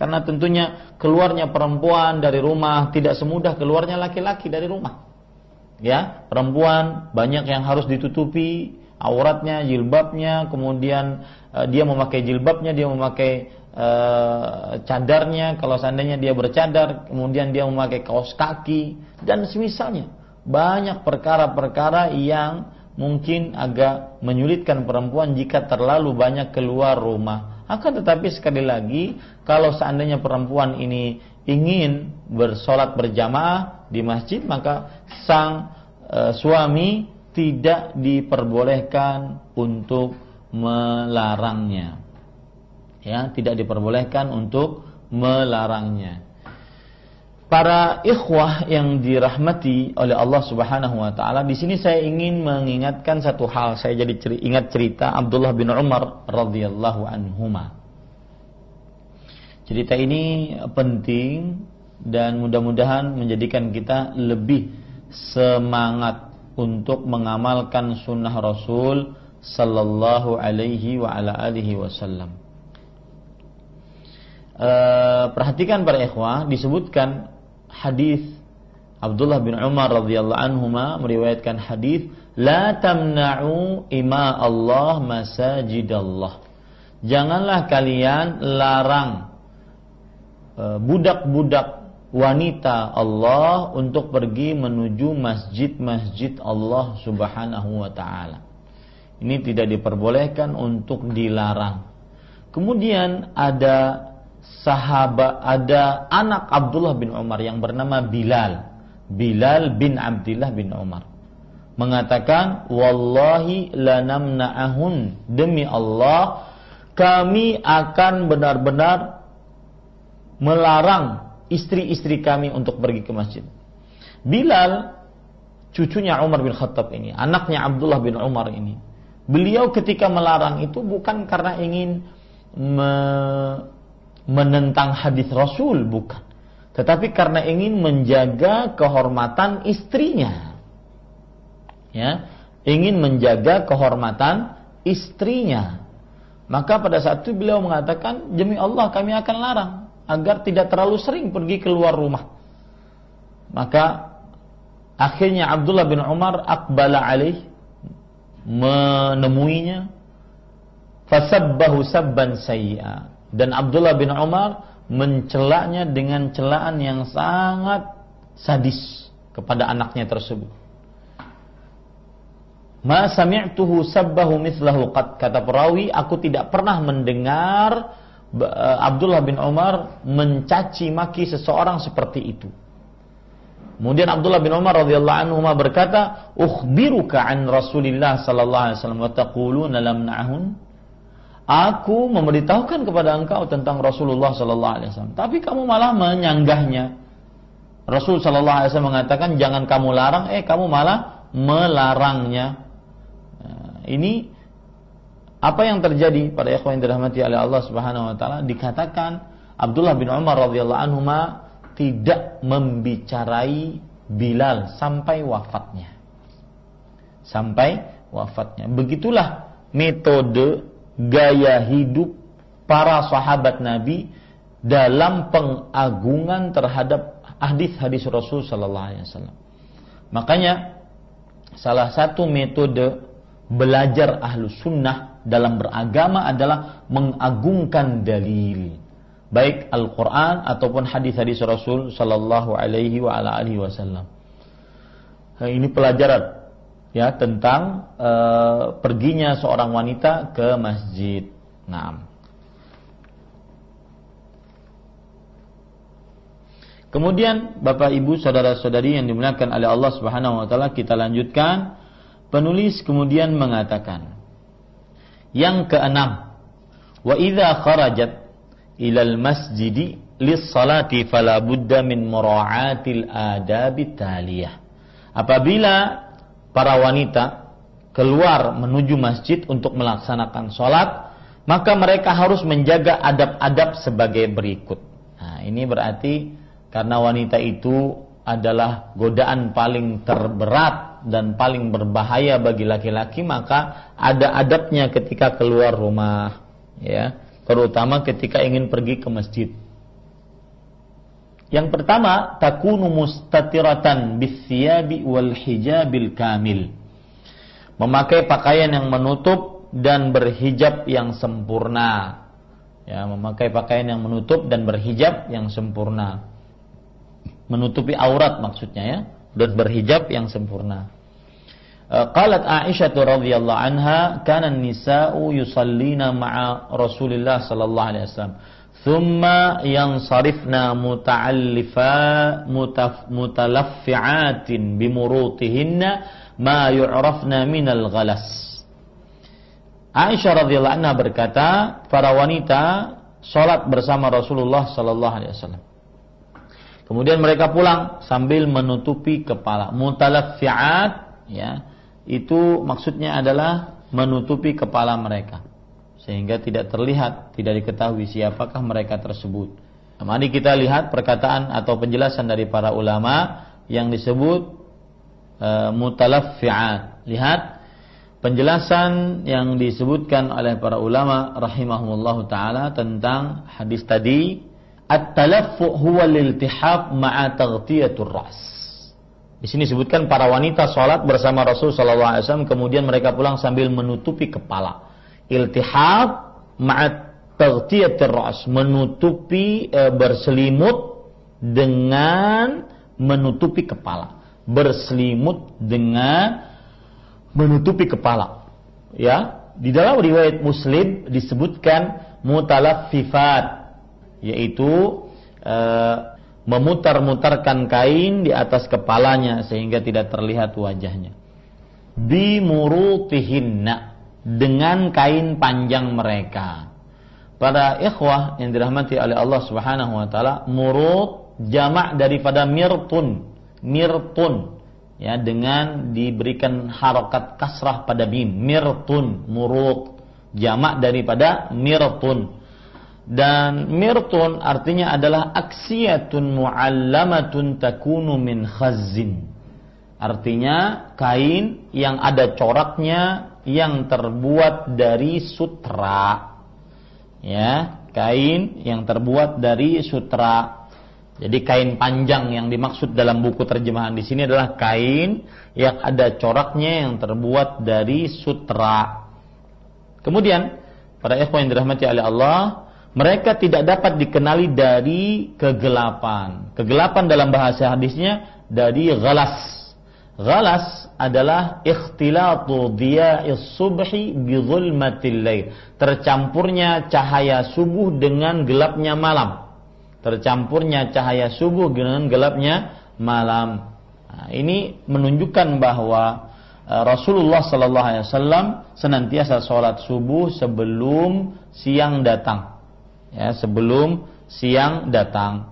Karena tentunya keluarnya perempuan dari rumah tidak semudah keluarnya laki-laki dari rumah. Ya, perempuan banyak yang harus ditutupi auratnya, jilbabnya, kemudian uh, dia memakai jilbabnya, dia memakai uh, cadarnya kalau seandainya dia bercadar, kemudian dia memakai kaos kaki dan semisalnya. Banyak perkara-perkara yang mungkin agak menyulitkan perempuan jika terlalu banyak keluar rumah. Akan tetapi sekali lagi, kalau seandainya perempuan ini ingin bersolat berjamaah di masjid, maka sang e, suami tidak diperbolehkan untuk melarangnya. Ya, tidak diperbolehkan untuk melarangnya. Para ikhwah yang dirahmati oleh Allah Subhanahu wa taala, di sini saya ingin mengingatkan satu hal. Saya jadi ceri, ingat cerita Abdullah bin Umar radhiyallahu anhuma. Cerita ini penting dan mudah-mudahan menjadikan kita lebih semangat untuk mengamalkan sunnah Rasul sallallahu alaihi wa ala alihi wasallam. E, perhatikan para ikhwah, disebutkan hadis Abdullah bin Umar radhiyallahu anhuma meriwayatkan hadis, la tamna'u ima Allah masajidallah. Janganlah kalian larang e, budak-budak wanita Allah untuk pergi menuju masjid-masjid Allah Subhanahu wa taala. Ini tidak diperbolehkan untuk dilarang. Kemudian ada sahabat, ada anak Abdullah bin Umar yang bernama Bilal. Bilal bin Abdullah bin Umar mengatakan, wallahi lanamna'ahun, demi Allah kami akan benar-benar melarang istri-istri kami untuk pergi ke masjid. Bilal, cucunya Umar bin Khattab ini, anaknya Abdullah bin Umar ini, beliau ketika melarang itu bukan karena ingin me- menentang hadis Rasul, bukan, tetapi karena ingin menjaga kehormatan istrinya. Ya, ingin menjaga kehormatan istrinya. Maka pada saat itu beliau mengatakan, demi Allah kami akan larang agar tidak terlalu sering pergi keluar rumah. Maka akhirnya Abdullah bin Umar aqbala alaih, menemuinya, fasabbahu sabban sayyi'a, dan Abdullah bin Umar mencelaknya dengan celaan yang sangat sadis kepada anaknya tersebut. Ma sami'tuhu sabbahu mithlahu qad, kata perawi, aku tidak pernah mendengar Abdullah bin Umar mencaci maki seseorang seperti itu. Kemudian Abdullah bin Umar radhiyallahu anhu berkata, ukhbiruka an Rasulillah sallallahu alaihi wasallam wa taquluna lam na'hun. Aku memberitahukan kepada engkau tentang Rasulullah sallallahu alaihi wasallam, tapi kamu malah menyanggahnya. Rasul sallallahu alaihi wasallam mengatakan jangan kamu larang, eh kamu malah melarangnya. Nah, ini apa yang terjadi pada ikhwan yang dirahmati oleh Allah Subhanahu wa taala? Dikatakan Abdullah bin Umar radhiyallahu anhuma tidak membicarai Bilal sampai wafatnya. Sampai wafatnya. Begitulah metode gaya hidup para sahabat Nabi dalam pengagungan terhadap hadis-hadis Rasul sallallahu alaihi wasallam. Makanya salah satu metode belajar ahlus sunnah dalam beragama adalah mengagungkan dalil, baik Al-Quran ataupun hadis-hadis Rasul sallallahu alaihi wa ala alihi wasallam. Ini pelajaran ya tentang e, perginya seorang wanita ke masjid. Naam. Kemudian Bapak Ibu saudara-saudari yang dimuliakan oleh Allah Subhanahu wa taala, kita lanjutkan. Penulis kemudian mengatakan yang keenam, wa idza kharajat ilal masjidi lis-salati fala budda min mura'atil adabit taliyah. Apabila para wanita keluar menuju masjid untuk melaksanakan salat, maka mereka harus menjaga adab-adab sebagai berikut. Nah, ini berarti karena wanita itu adalah godaan paling terberat dan paling berbahaya bagi laki-laki, maka ada adabnya ketika keluar rumah, ya, terutama ketika ingin pergi ke masjid. Yang pertama, takunu mustatiratan bithiyabi wal hijabil kamil. Memakai pakaian yang menutup dan berhijab yang sempurna. Ya, memakai pakaian yang menutup dan berhijab yang sempurna. Menutupi aurat maksudnya ya, dan berhijab yang sempurna. Qalat Aisyah radhiyallahu anha, kana an-nisa'u yusallina ma'a Rasulillah sallallahu alaihi wasallam. Thumma yansarifna muta'allifa mutaf, mutalaffi'atin bimurutihinna ma yu'rafna minal ghalas. Aisyah radhiyallahu anha berkata, para wanita salat bersama Rasulullah sallallahu alaihi wasallam. Kemudian mereka pulang sambil menutupi kepala. Mutalaffi'at ya, itu maksudnya adalah menutupi kepala mereka sehingga tidak terlihat, tidak diketahui siapakah mereka tersebut. Nah, mari kita lihat perkataan atau penjelasan dari para ulama yang disebut e, mutalaffi'at. Lihat penjelasan yang disebutkan oleh para ulama rahimahumullahu taala tentang hadis tadi. At-talaffu' huwa al-iltihaf ma'a taghtiyatur ra's. Di sini disebutkan para wanita salat bersama Rasul sallallahu alaihi wasallam kemudian mereka pulang sambil menutupi kepala. Iltihab ma'at taghtiyatir ra's, menutupi e, berselimut dengan menutupi kepala. Berselimut dengan menutupi kepala. Ya, di dalam riwayat Muslim disebutkan mutalaffifat, yaitu e, memutar-mutarkan kain di atas kepalanya sehingga tidak terlihat wajahnya. Bimurutihinna, dengan kain panjang mereka. Para ikhwah yang dirahmati oleh Allah Subhanahu wa taala, murut jamak daripada mirtun. Mirtun ya, dengan diberikan harakat kasrah pada mim. Mirtun, murut, jamak daripada mirtun. Dan mirtun artinya adalah aksiyatun mu'allamatun takunu min khazzin. Artinya kain yang ada coraknya yang terbuat dari sutra. Ya, kain yang terbuat dari sutra. Jadi kain panjang yang dimaksud dalam buku terjemahan di sini adalah kain yang ada coraknya yang terbuat dari sutra. Kemudian para ikhwan yang dirahmati oleh Allah, mereka tidak dapat dikenali dari kegelapan. Kegelapan dalam bahasa hadisnya dari ghalas. Ghalas adalah ikhtilatu dhiya'is subhi bi dhulmatil lail. Tercampurnya cahaya subuh dengan gelapnya malam. Tercampurnya cahaya subuh dengan gelapnya malam. Nah, ini menunjukkan bahwa uh, Rasulullah sallallahu alaihi wasallam senantiasa salat subuh sebelum siang datang. Ya, sebelum siang datang.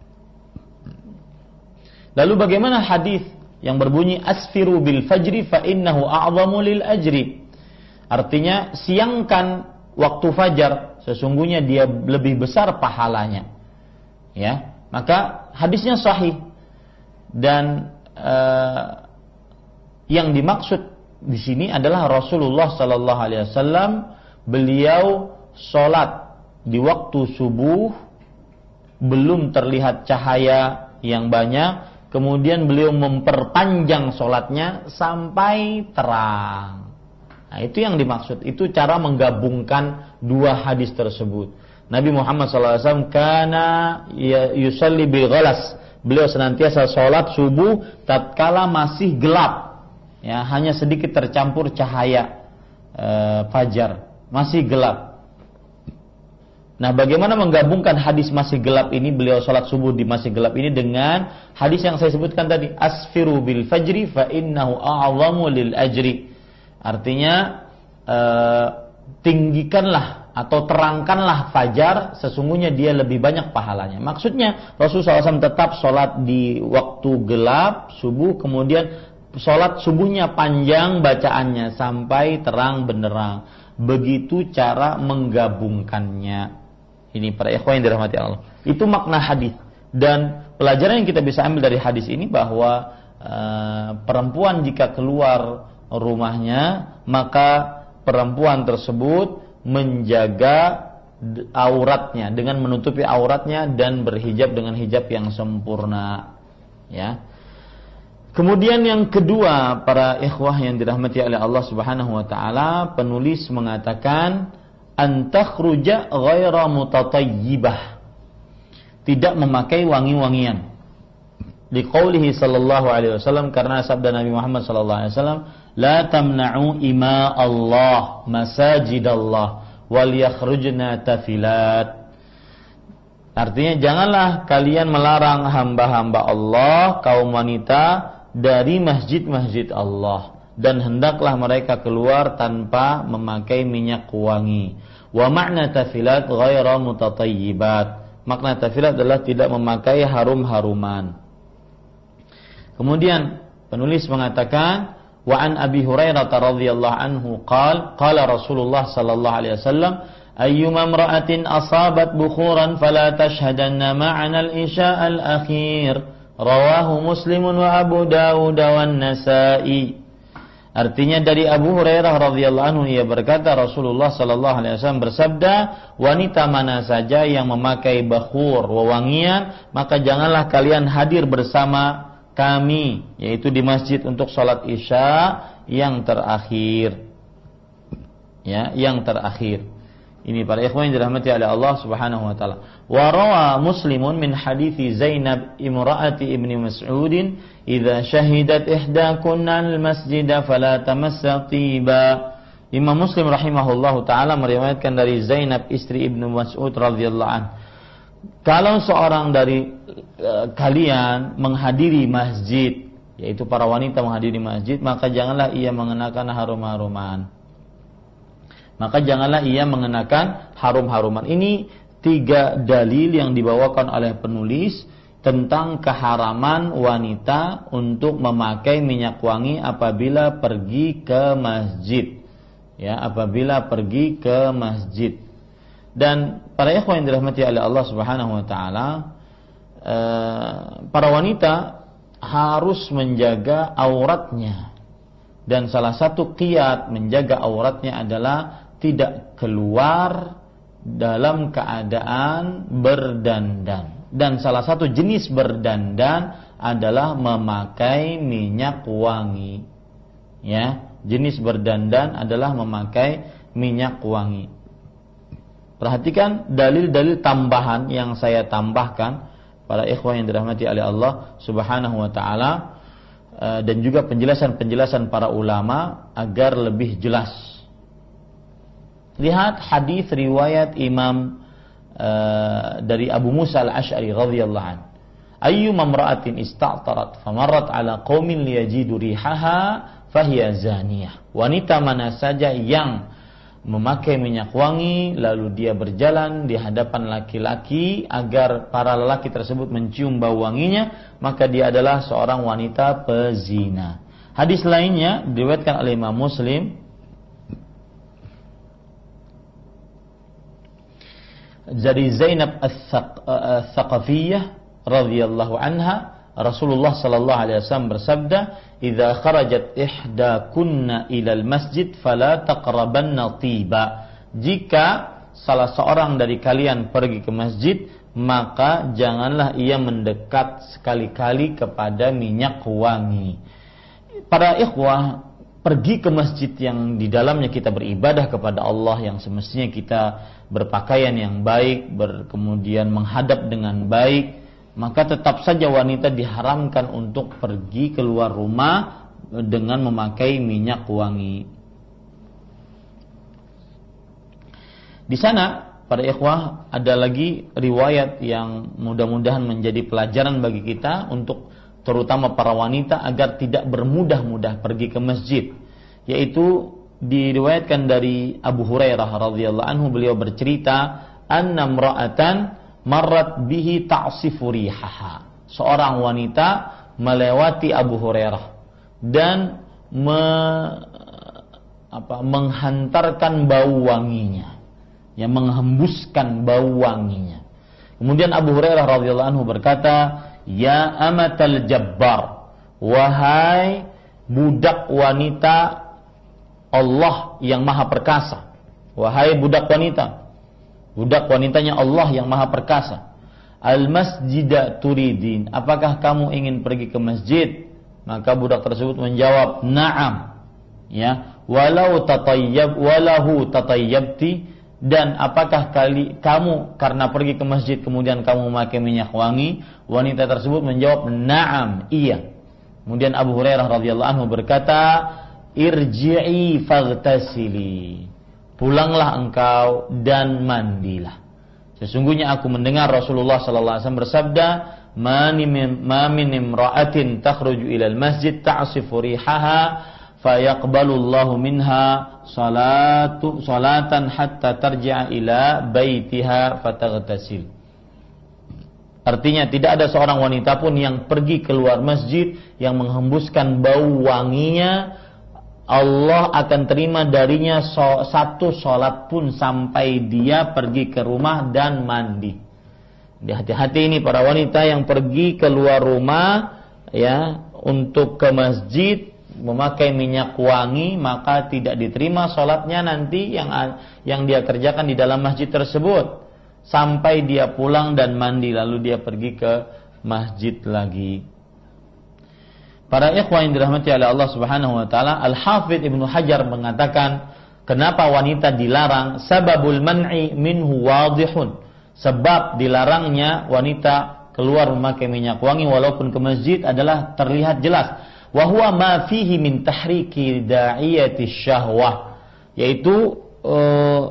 Lalu bagaimana hadis yang berbunyi asfiru bil fajri fa innahu a'zamu lil ajri? Artinya siangkan waktu fajar, sesungguhnya dia lebih besar pahalanya. Ya, maka hadisnya sahih. Dan uh, yang dimaksud di sini adalah Rasulullah sallallahu alaihi wasallam, beliau salat di waktu subuh belum terlihat cahaya yang banyak. Kemudian beliau memperpanjang sholatnya sampai terang. Nah, itu yang dimaksud. Itu cara menggabungkan dua hadis tersebut. Nabi Muhammad sallallahu alaihi wasallam kana yusalli bil ghalas. Beliau senantiasa sholat subuh tatkala masih gelap. Ya, hanya sedikit tercampur cahaya e, fajar. Masih gelap. Nah, bagaimana menggabungkan hadis masih gelap ini, beliau sholat subuh di masih gelap ini, dengan hadis yang saya sebutkan tadi, asfiru bil fajri fa innahu a'zamu lil ajri. Artinya eh, tinggikanlah atau terangkanlah fajar, sesungguhnya dia lebih banyak pahalanya. Maksudnya Rasulullah shallallahu alaihi wasallam tetap sholat di waktu gelap subuh, kemudian sholat subuhnya panjang bacaannya sampai terang benderang. Begitu cara menggabungkannya. Ini para ikhwan yang dirahmati Allah. Itu makna hadis. Dan pelajaran yang kita bisa ambil dari hadis ini bahwa uh, perempuan jika keluar rumahnya, maka perempuan tersebut menjaga auratnya, dengan menutupi auratnya dan berhijab dengan hijab yang sempurna. Ya. Kemudian yang kedua, para ikhwah yang dirahmati oleh Allah Subhanahu wa taala, penulis mengatakan antakhruja ghaira mutatayyibah. Tidak memakai wangi-wangian. Liqaulihi sallallahu alaihi wasallam, karena sabda Nabi Muhammad sallallahu alaihi wasallam, la tamna'u ima Allah masajidallah wal yakhrujna tafilat. Artinya janganlah kalian melarang hamba-hamba Allah, kaum wanita, dari masjid-masjid Allah, dan hendaklah mereka keluar tanpa memakai minyak wangi. Wa makna tafilat ghaira mutatayyibat. Makna tafilat adalah tidak memakai harum-haruman. Kemudian penulis mengatakan wa an Abi Hurairah radhiyallahu anhu qala qala Rasulullah sallallahu alaihi wasallam ayyuma imra'atin asabat bukhuran fala tashhadanna ma'ana al-isya al-akhir rawahu Muslim wa Abu Dawud wa An-Nasa'i. Artinya dari Abu Hurairah radhiyallahu anhu, ia berkata Rasulullah sallallahu alaihi wasallam bersabda, wanita mana saja yang memakai bakhur, wewangian, maka janganlah kalian hadir bersama kami, yaitu di masjid untuk salat Isya yang terakhir. Ya, yang terakhir. Ini para ikhwan yang dirahmati oleh Allah Subhanahu wa taala. Wa rawa Muslimun min hadithi Zainab imra'ati Ibnu Mas'ud, "Idza syahidat ihdakunna al-masjida fala tamassa tiba." Imam Muslim rahimahullahu taala meriwayatkan dari Zainab istri Ibnu Mas'ud radhiyallahu anhu, kalau seorang dari uh, kalian menghadiri masjid, yaitu para wanita menghadiri masjid, maka janganlah ia mengenakan harum-haruman. Maka janganlah ia mengenakan harum-haruman. Ini tiga dalil yang dibawakan oleh penulis tentang keharaman wanita untuk memakai minyak wangi apabila pergi ke masjid. Ya, apabila pergi ke masjid. Dan para ikhwan yang dirahmati oleh Allah Subhanahu wa taala, eh, para wanita harus menjaga auratnya. Dan salah satu qiyat menjaga auratnya adalah tidak keluar dalam keadaan berdandan. Dan salah satu jenis berdandan adalah memakai minyak wangi. Ya, jenis berdandan adalah memakai minyak wangi. Perhatikan dalil-dalil tambahan yang saya tambahkan, para ikhwan yang dirahmati oleh Allah Subhanahu wa taala, dan juga penjelasan-penjelasan para ulama agar lebih jelas. Lihat hadis riwayat Imam uh, dari Abu Musa al-Asy'ari radhiyallahu anhu. Ayyu mamra'atin ista'tarat famarrat ala qaumin liyajidu rihaha fahiya zaniyah. Wanita mana saja yang memakai minyak wangi lalu dia berjalan di hadapan laki-laki agar para lelaki tersebut mencium bau wanginya, maka dia adalah seorang wanita pezina. Hadis lainnya diriwayatkan oleh Imam Muslim dari Zainab Ats-Tsaqafiyah radhiyallahu anha, Rasulullah sallallahu alaihi wasallam bersabda, "Idza kharajat ihdakunna ilal masjid fala taqrabanna tiba." Jika salah seorang dari kalian pergi ke masjid, maka janganlah ia mendekat sekali-kali kepada minyak wangi. Para ikhwah, pergi ke masjid yang di dalamnya kita beribadah kepada Allah, yang semestinya kita berpakaian yang baik, ber, kemudian menghadap dengan baik, maka tetap saja wanita diharamkan untuk pergi keluar rumah dengan memakai minyak wangi. Di sana, para ikhwah, ada lagi riwayat yang mudah-mudahan menjadi pelajaran bagi kita untuk terutama para wanita agar tidak bermudah-mudah pergi ke masjid, yaitu diriwayatkan dari Abu Hurairah radhiyallahu anhu, beliau bercerita, anna imra'atan marrat bihi ta'sifu rihaha. Seorang wanita melewati Abu Hurairah dan me, apa, menghantarkan bau wanginya, yang menghembuskan bau wanginya. Kemudian Abu Hurairah radhiyallahu anhu berkata, "Ya amatal jabbar, wahai budak wanita Allah yang maha perkasa, wahai budak wanita, Budak wanitanya Allah yang maha perkasa. Al-masjida turidin, apakah kamu ingin pergi ke masjid? Maka budak tersebut menjawab, na'am. Ya, walau tatayyab walahu tatayyabti, dan apakah kali kamu karena pergi ke masjid kemudian kamu memakai minyak wangi? Wanita tersebut menjawab, na'am, iya. Kemudian Abu Hurairah radhiyallahu anhu berkata, irji'i faghtasili, pulanglah engkau dan mandilah. Sesungguhnya aku mendengar Rasulullah sallallahu alaihi wasallam bersabda, ma min imra'atin takhruju ilal masjid ta'sifu rihaha fayaqbalu Allahu minha salatu salatan hatta tarji'a ila baitiha fataghtasil. Artinya tidak ada seorang wanita pun yang pergi keluar masjid yang menghembuskan bau wanginya, Allah akan terima darinya so, satu sholat pun sampai dia pergi ke rumah dan mandi. Hati-hati ini para wanita yang pergi keluar rumah ya untuk ke masjid memakai minyak wangi, maka tidak diterima sholatnya nanti yang yang dia kerjakan di dalam masjid tersebut sampai dia pulang dan mandi lalu dia pergi ke masjid lagi. Para ikhwan yang dirahmati oleh Allah Subhanahu wa taala, Al-Hafidz Ibnu Hajar mengatakan, kenapa wanita dilarang? Sababul man'i minhu wadihun. Sebab dilarangnya wanita keluar memakai minyak wangi walaupun ke masjid adalah terlihat jelas. Wa huwa ma fihi min tahriki da'iyati syahwah, yaitu uh,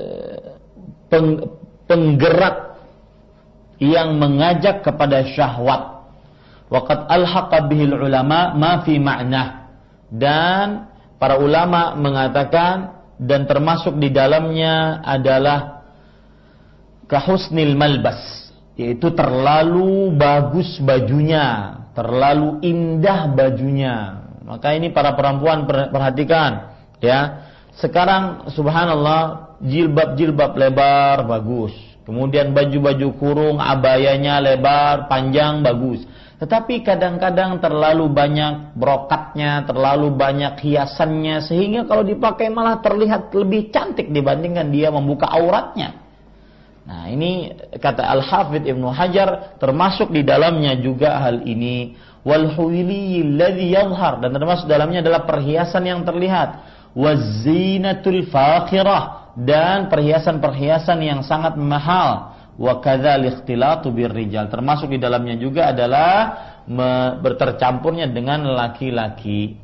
peng, penggerak yang mengajak kepada syahwat. Waqad alhaqa bihil ulama ma fi ma'nah, dan para ulama mengatakan dan termasuk di dalamnya adalah kahusnil malbas, yaitu terlalu bagus bajunya, terlalu indah bajunya. Maka ini para perempuan perhatikan ya. Sekarang subhanallah jilbab-jilbab lebar bagus, kemudian baju-baju kurung abayanya lebar panjang bagus. Tetapi kadang-kadang terlalu banyak brokatnya, terlalu banyak hiasannya, sehingga kalau dipakai malah terlihat lebih cantik dibandingkan dia membuka auratnya. Nah ini kata Al-Hafidz Ibnu Hajar, termasuk di dalamnya juga hal ini. Wal huwili alladhi yadhhar, dan termasuk dalamnya adalah perhiasan yang terlihat. Wazinatul fakhirah, dan perhiasan-perhiasan yang sangat mahal. Wa kadzal ikhtilatu birrijal, termasuk di dalamnya juga adalah bertercampurnya dengan laki-laki.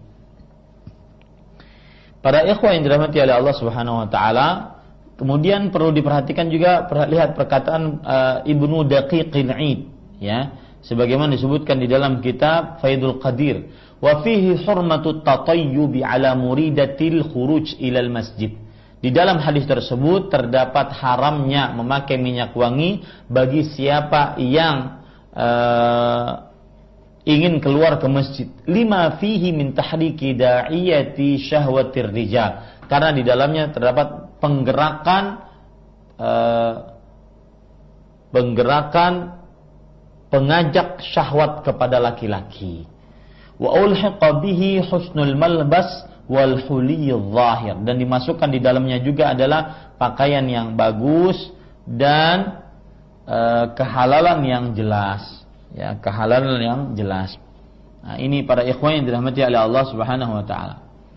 Para ikhwah yang dirahmati oleh Allah Subhanahu wa taala, kemudian perlu diperhatikan juga, lihat perkataan uh, Ibnu Daqiqil 'Id ya, sebagaimana disebutkan di dalam kitab Faidul Qadir, wa fihi hurmatut tatayyubi ala muridatil khuruj ilal masjid. Di dalam hadis tersebut terdapat haramnya memakai minyak wangi bagi siapa yang uh, ingin keluar ke masjid. Lima fihi min tahriki da'iyati syahwatir rijal, karena di dalamnya terdapat penggerakan uh, penggerakan pengajak syahwat kepada laki-laki. Wa ulhiqa bihi husnul malbas wal huliyul zahir, dan dimasukkan di dalamnya juga adalah pakaian yang bagus dan e, kehalalan yang jelas ya, kehalalan yang jelas. Nah, ini para ikhwan yang dirahmati oleh Allah Subhanahu wa taala.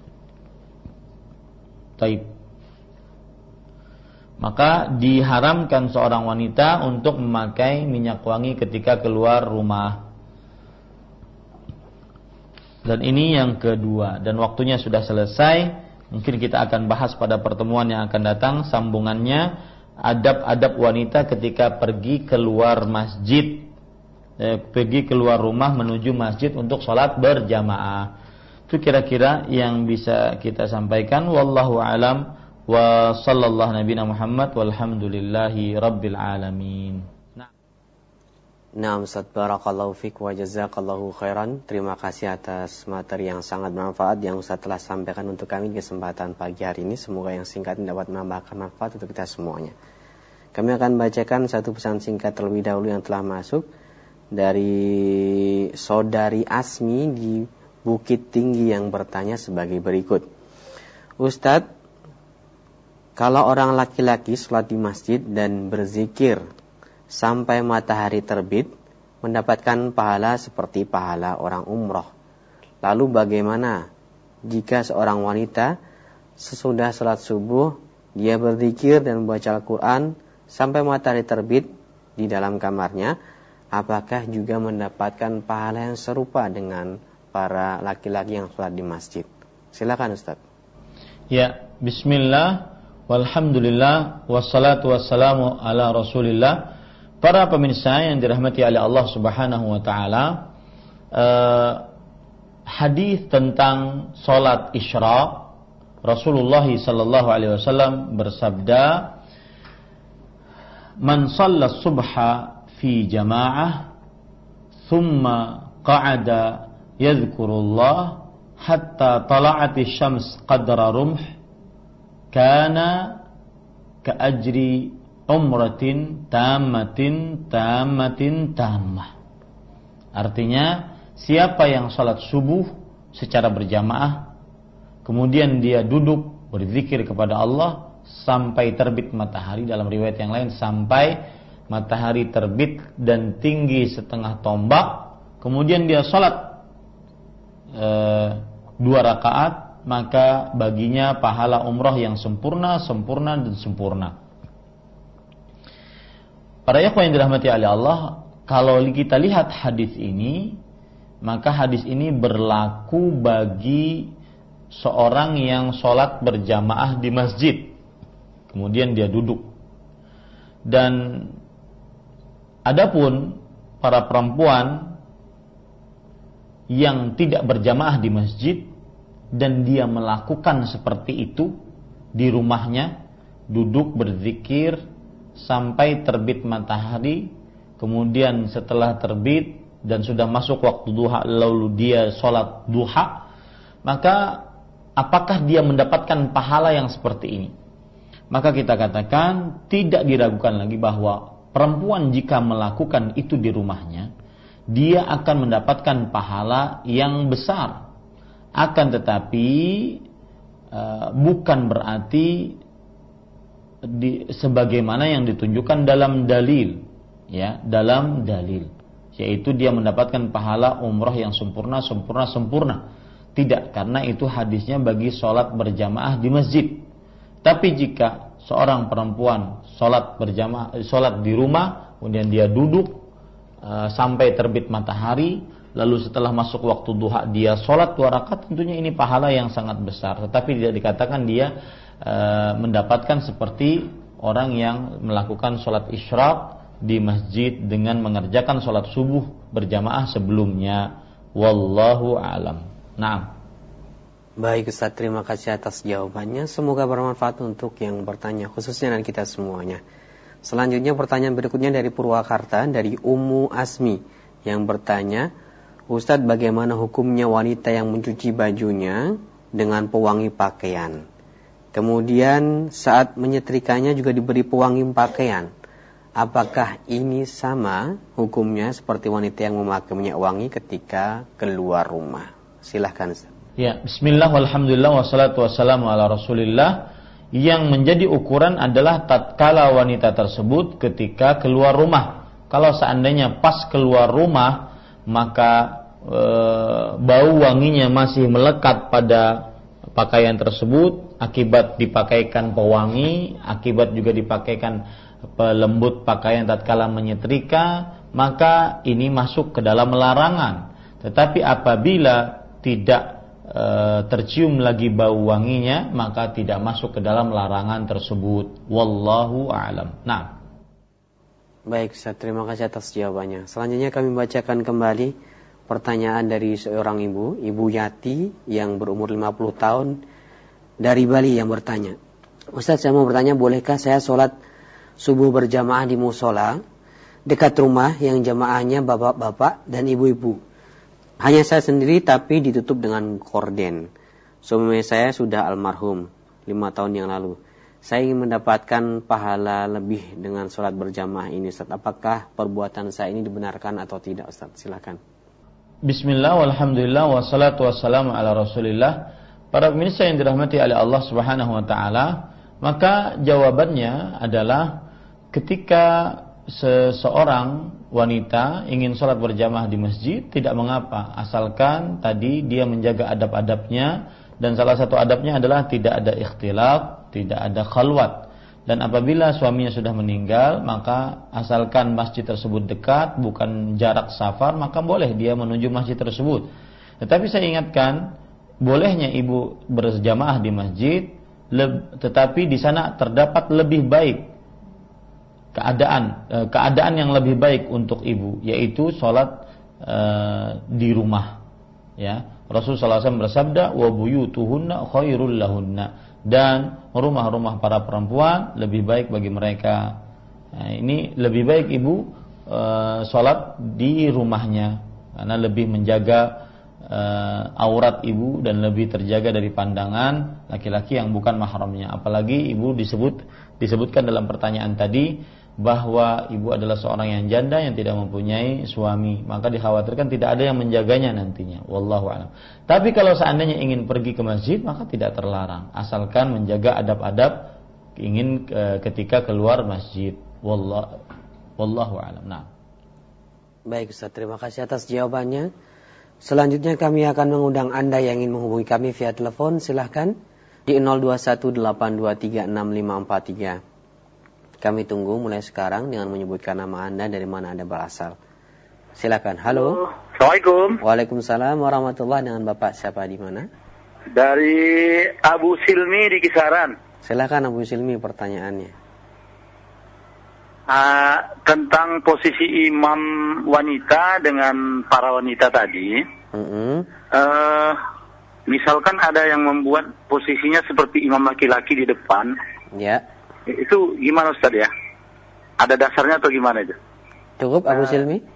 Taib. Maka diharamkan seorang wanita untuk memakai minyak wangi ketika keluar rumah. Dan ini yang kedua, dan waktunya sudah selesai. Mungkin kita akan bahas pada pertemuan yang akan datang sambungannya, adab-adab wanita ketika pergi keluar masjid, eh, pergi keluar rumah menuju masjid untuk sholat berjamaah. Itu kira-kira yang bisa kita sampaikan. Wallahu alam wa sallallahu nabiyana Muhammad walhamdulillahi rabbil alamin. Nah, Ustaz, barakallahu fiik wa jazakallahu khairan. Terima kasih atas materi yang sangat bermanfaat yang Ustaz telah sampaikan untuk kami di kesempatan pagi hari ini. Semoga yang singkat dapat menambahkan manfaat untuk kita semuanya. Kami akan bacakan satu pesan singkat terlebih dahulu yang telah masuk dari Saudari Asmi di Bukit Tinggi yang bertanya sebagai berikut. Ustaz, kalau orang laki-laki sholat di masjid dan berzikir sampai matahari terbit, mendapatkan pahala seperti pahala orang umroh. Lalu bagaimana jika seorang wanita sesudah sholat subuh, dia berzikir dan membaca Al-Quran sampai matahari terbit di dalam kamarnya, apakah juga mendapatkan pahala yang serupa dengan para laki-laki yang sholat di masjid? Silakan Ustaz. Ya, bismillah, walhamdulillah, wassalatu wassalamu ala rasulillah. Para pemirsa yang dirahmati oleh Allah subhanahu wa ta'ala, eh, hadis tentang sholat isyraq, Rasulullah sallallahu alaihi wasallam bersabda, "Man shalla subha fi jama'ah, thumma qa'ada yadhkurullah hatta tala'ati syams qadra rumh, kana ka'ajri umratin tammatin tammatin tammah." Artinya, siapa yang salat subuh secara berjamaah, kemudian dia duduk berzikir kepada Allah sampai terbit matahari, dalam riwayat yang lain sampai matahari terbit dan tinggi setengah tombak, kemudian dia salat e, dua rakaat, maka baginya pahala umrah yang sempurna, sempurna dan sempurna. Para ikhwan yang dirahmati oleh Allah, kalau kita lihat hadis ini, maka hadis ini berlaku bagi seorang yang sholat berjamaah di masjid, kemudian dia duduk. Dan adapun para perempuan yang tidak berjamaah di masjid dan dia melakukan seperti itu di rumahnya, duduk berzikir sampai terbit matahari, kemudian setelah terbit dan sudah masuk waktu duha lalu dia sholat duha, maka apakah dia mendapatkan pahala yang seperti ini? Maka kita katakan tidak diragukan lagi bahwa perempuan jika melakukan itu di rumahnya, dia akan mendapatkan pahala yang besar. Akan tetapi uh, bukan berarti di, sebagaimana yang ditunjukkan dalam dalil, ya, dalam dalil, yaitu dia mendapatkan pahala umrah yang sempurna, sempurna, sempurna. Tidak, karena itu hadisnya bagi sholat berjamaah di masjid. Tapi jika seorang perempuan sholat berjamaah, sholat di rumah, kemudian dia duduk uh, sampai terbit matahari, lalu setelah masuk waktu duha dia sholat dua rakaat, tentunya ini pahala yang sangat besar. Tetapi tidak dikatakan dia uh, mendapatkan seperti orang yang melakukan sholat isyraq di masjid dengan mengerjakan sholat subuh berjamaah sebelumnya. Wallahu a'lam. Nah, baik Ustaz, terima kasih atas jawabannya. Semoga bermanfaat untuk yang bertanya, khususnya dan kita semuanya. Selanjutnya pertanyaan berikutnya dari Purwakarta, dari Ummu Asmi yang bertanya, Ustaz, bagaimana hukumnya wanita yang mencuci bajunya dengan pewangi pakaian, kemudian saat menyetrikanya juga diberi pewangi pakaian? Apakah ini sama hukumnya seperti wanita yang memakai minyak wangi ketika keluar rumah? Silahkan Ustaz. Ya, bismillah, walhamdulillah, wassalatu wassalamu ala rasulillah. Yang menjadi ukuran adalah tatkala wanita tersebut ketika keluar rumah. Kalau seandainya pas keluar rumah, maka e, bau wanginya masih melekat pada pakaian tersebut, akibat dipakaikan pewangi, akibat juga dipakaikan pelembut pakaian tatkala menyetrika, maka ini masuk ke dalam larangan. Tetapi apabila tidak e, tercium lagi bau wanginya, maka tidak masuk ke dalam larangan tersebut. Wallahu a'lam. Nah, baik Ustaz, terima kasih atas jawabannya. Selanjutnya kami bacakan kembali pertanyaan dari seorang ibu, Ibu Yati yang berumur lima puluh tahun dari Bali yang bertanya, Ustaz, saya mau bertanya, bolehkah saya sholat subuh berjamaah di musola dekat rumah yang jamaahnya bapak-bapak dan ibu-ibu? Hanya saya sendiri tapi ditutup dengan korden. Suami saya sudah almarhum lima tahun yang lalu. Saya ingin mendapatkan pahala lebih dengan sholat berjamaah ini, Ustaz. Apakah perbuatan saya ini dibenarkan atau tidak, Ustaz? Silakan. Bismillah, walhamdulillah, wassalatu wassalamu ala rasulillah. Para pemirsa yang dirahmati oleh Allah subhanahu wa ta'ala, Maka jawabannya adalah ketika seseorang wanita ingin sholat berjamaah di masjid, tidak mengapa, asalkan tadi dia menjaga adab-adabnya, dan salah satu adabnya adalah tidak ada ikhtilaf, tidak ada khalwat. Dan apabila suaminya sudah meninggal, maka asalkan masjid tersebut dekat, bukan jarak safar, maka boleh dia menuju masjid tersebut. Tetapi saya ingatkan, bolehnya ibu berjamaah di masjid, tetapi di sana terdapat lebih baik keadaan keadaan yang lebih baik untuk ibu, yaitu sholat uh, di rumah. Ya, Rasulullah sallallahu alaihi wasallam bersabda, wa buyutuhunna khairul lahunna, dan rumah-rumah para perempuan lebih baik bagi mereka. Nah, ini lebih baik ibu uh, sholat di rumahnya, karena lebih menjaga uh, aurat ibu dan lebih terjaga dari pandangan laki-laki yang bukan mahramnya. Apalagi ibu disebut disebutkan dalam pertanyaan tadi bahwa ibu adalah seorang yang janda yang tidak mempunyai suami, maka dikhawatirkan tidak ada yang menjaganya nantinya. Wallahu a'lam. Tapi kalau seandainya ingin pergi ke masjid, maka tidak terlarang, asalkan menjaga adab-adab ingin e, ketika keluar masjid. Wallahu wallahu a'lam. Nah. Baik Ustaz, terima kasih atas jawabannya. Selanjutnya kami akan mengundang Anda yang ingin menghubungi kami via telepon, silahkan di nol dua satu delapan dua tiga enam lima empat tiga. Kami tunggu mulai sekarang dengan menyebutkan nama Anda, dari mana Anda berasal. Silakan. Halo. Assalamualaikum. Waalaikumsalam warahmatullahi. Dengan Bapak siapa, di mana? Dari Abu Silmi di Kisaran. Silakan Abu Silmi, pertanyaannya. Uh, tentang posisi imam wanita dengan para wanita tadi. Mm-hmm. Uh, misalkan ada yang membuat posisinya seperti imam laki-laki di depan. Ya. Itu gimana Ustaz ya? Ada dasarnya atau gimana itu? Cukup Abu Silmi?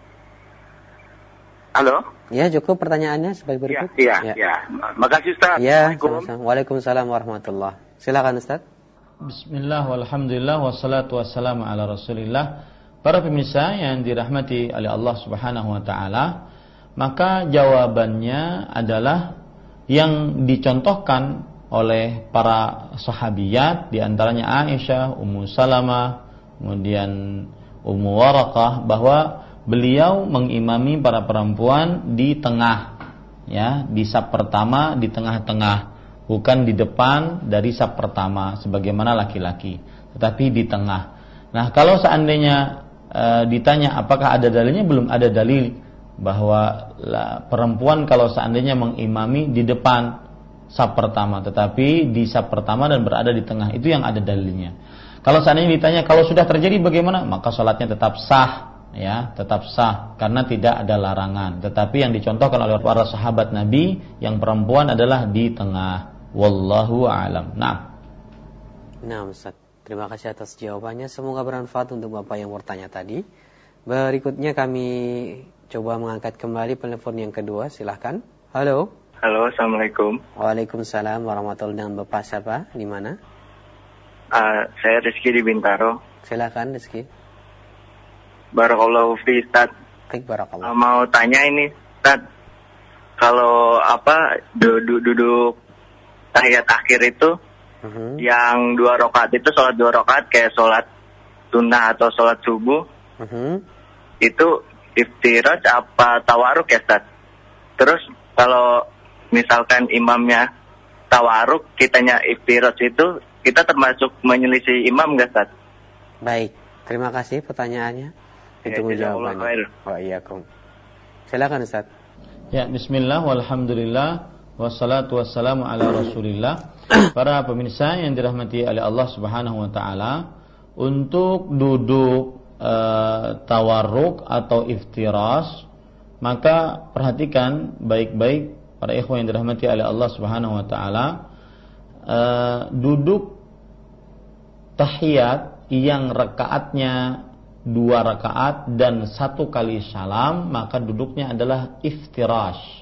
Halo? Ya, cukup pertanyaannya sebagai berikut. Iya, iya, ya. Makasih Ustaz. Ya, sama-sama. Waalaikumsalam warahmatullahi. Silakan Ustaz. Bismillah walhamdulillah wassalatu wassalamu ala Rasulillah. Para pemirsa yang dirahmati oleh Allah Subhanahu wa taala, maka jawabannya adalah yang dicontohkan oleh para sahabiyat, di antaranya Aisyah, Ummu Salamah, kemudian Ummu Waraqah, bahwa beliau mengimami para perempuan di tengah, ya, di saf pertama, di tengah-tengah, bukan di depan dari saf pertama sebagaimana laki-laki, tetapi di tengah. Nah, kalau seandainya e, ditanya apakah ada dalilnya, belum ada dalil bahwa la, perempuan kalau seandainya mengimami di depan saf pertama, tetapi di saf pertama dan berada di tengah, itu yang ada dalilnya. Kalau seandainya ditanya kalau sudah terjadi bagaimana, maka sholatnya tetap sah, ya, tetap sah karena tidak ada larangan. Tetapi yang dicontohkan oleh para sahabat Nabi yang perempuan adalah di tengah. Wallahu a'lam. Nah. Nah, Ustaz, terima kasih atas jawabannya. Semoga bermanfaat untuk Bapak yang bertanya tadi. Berikutnya kami coba mengangkat kembali telepon yang kedua. Silahkan. Halo. Halo, Assalamualaikum. Waalaikumsalam warahmatullahi wabarakatuh. Dengan Bapak siapa? Di mana? Uh, saya Rizky di Bintaro. Silakan Rizky. Barakallahu fi Ustaz. Baik, barakallahu. Uh, mau tanya ini, Ustaz. Kalau apa duduk-duduk tahiyat akhir itu, uh-huh. yang dua rakaat itu sholat dua rakaat kayak sholat sunnah atau sholat subuh, uh-huh. itu iftiraj apa tawaruk ya Ustaz? Terus kalau misalkan imamnya tawaruk, kitanya iftiraj, itu kita termasuk menyelisih imam nggak, Ustaz? Baik, terima kasih pertanyaannya. Ditunggu ya, jawabannya. Wa'iyyakum. Silakan Ustaz. Ya, bismillah walhamdulillah wassalatu wassalamu ala Rasulillah. Para pemirsa yang dirahmati oleh Allah Subhanahu wa taala, untuk duduk e, tawarruk atau iftiras, maka perhatikan baik-baik para ikhwan yang dirahmati oleh Allah Subhanahu wa taala, uh, duduk tahiyat yang rakaatnya dua rakaat dan satu kali salam, maka duduknya adalah iftirash.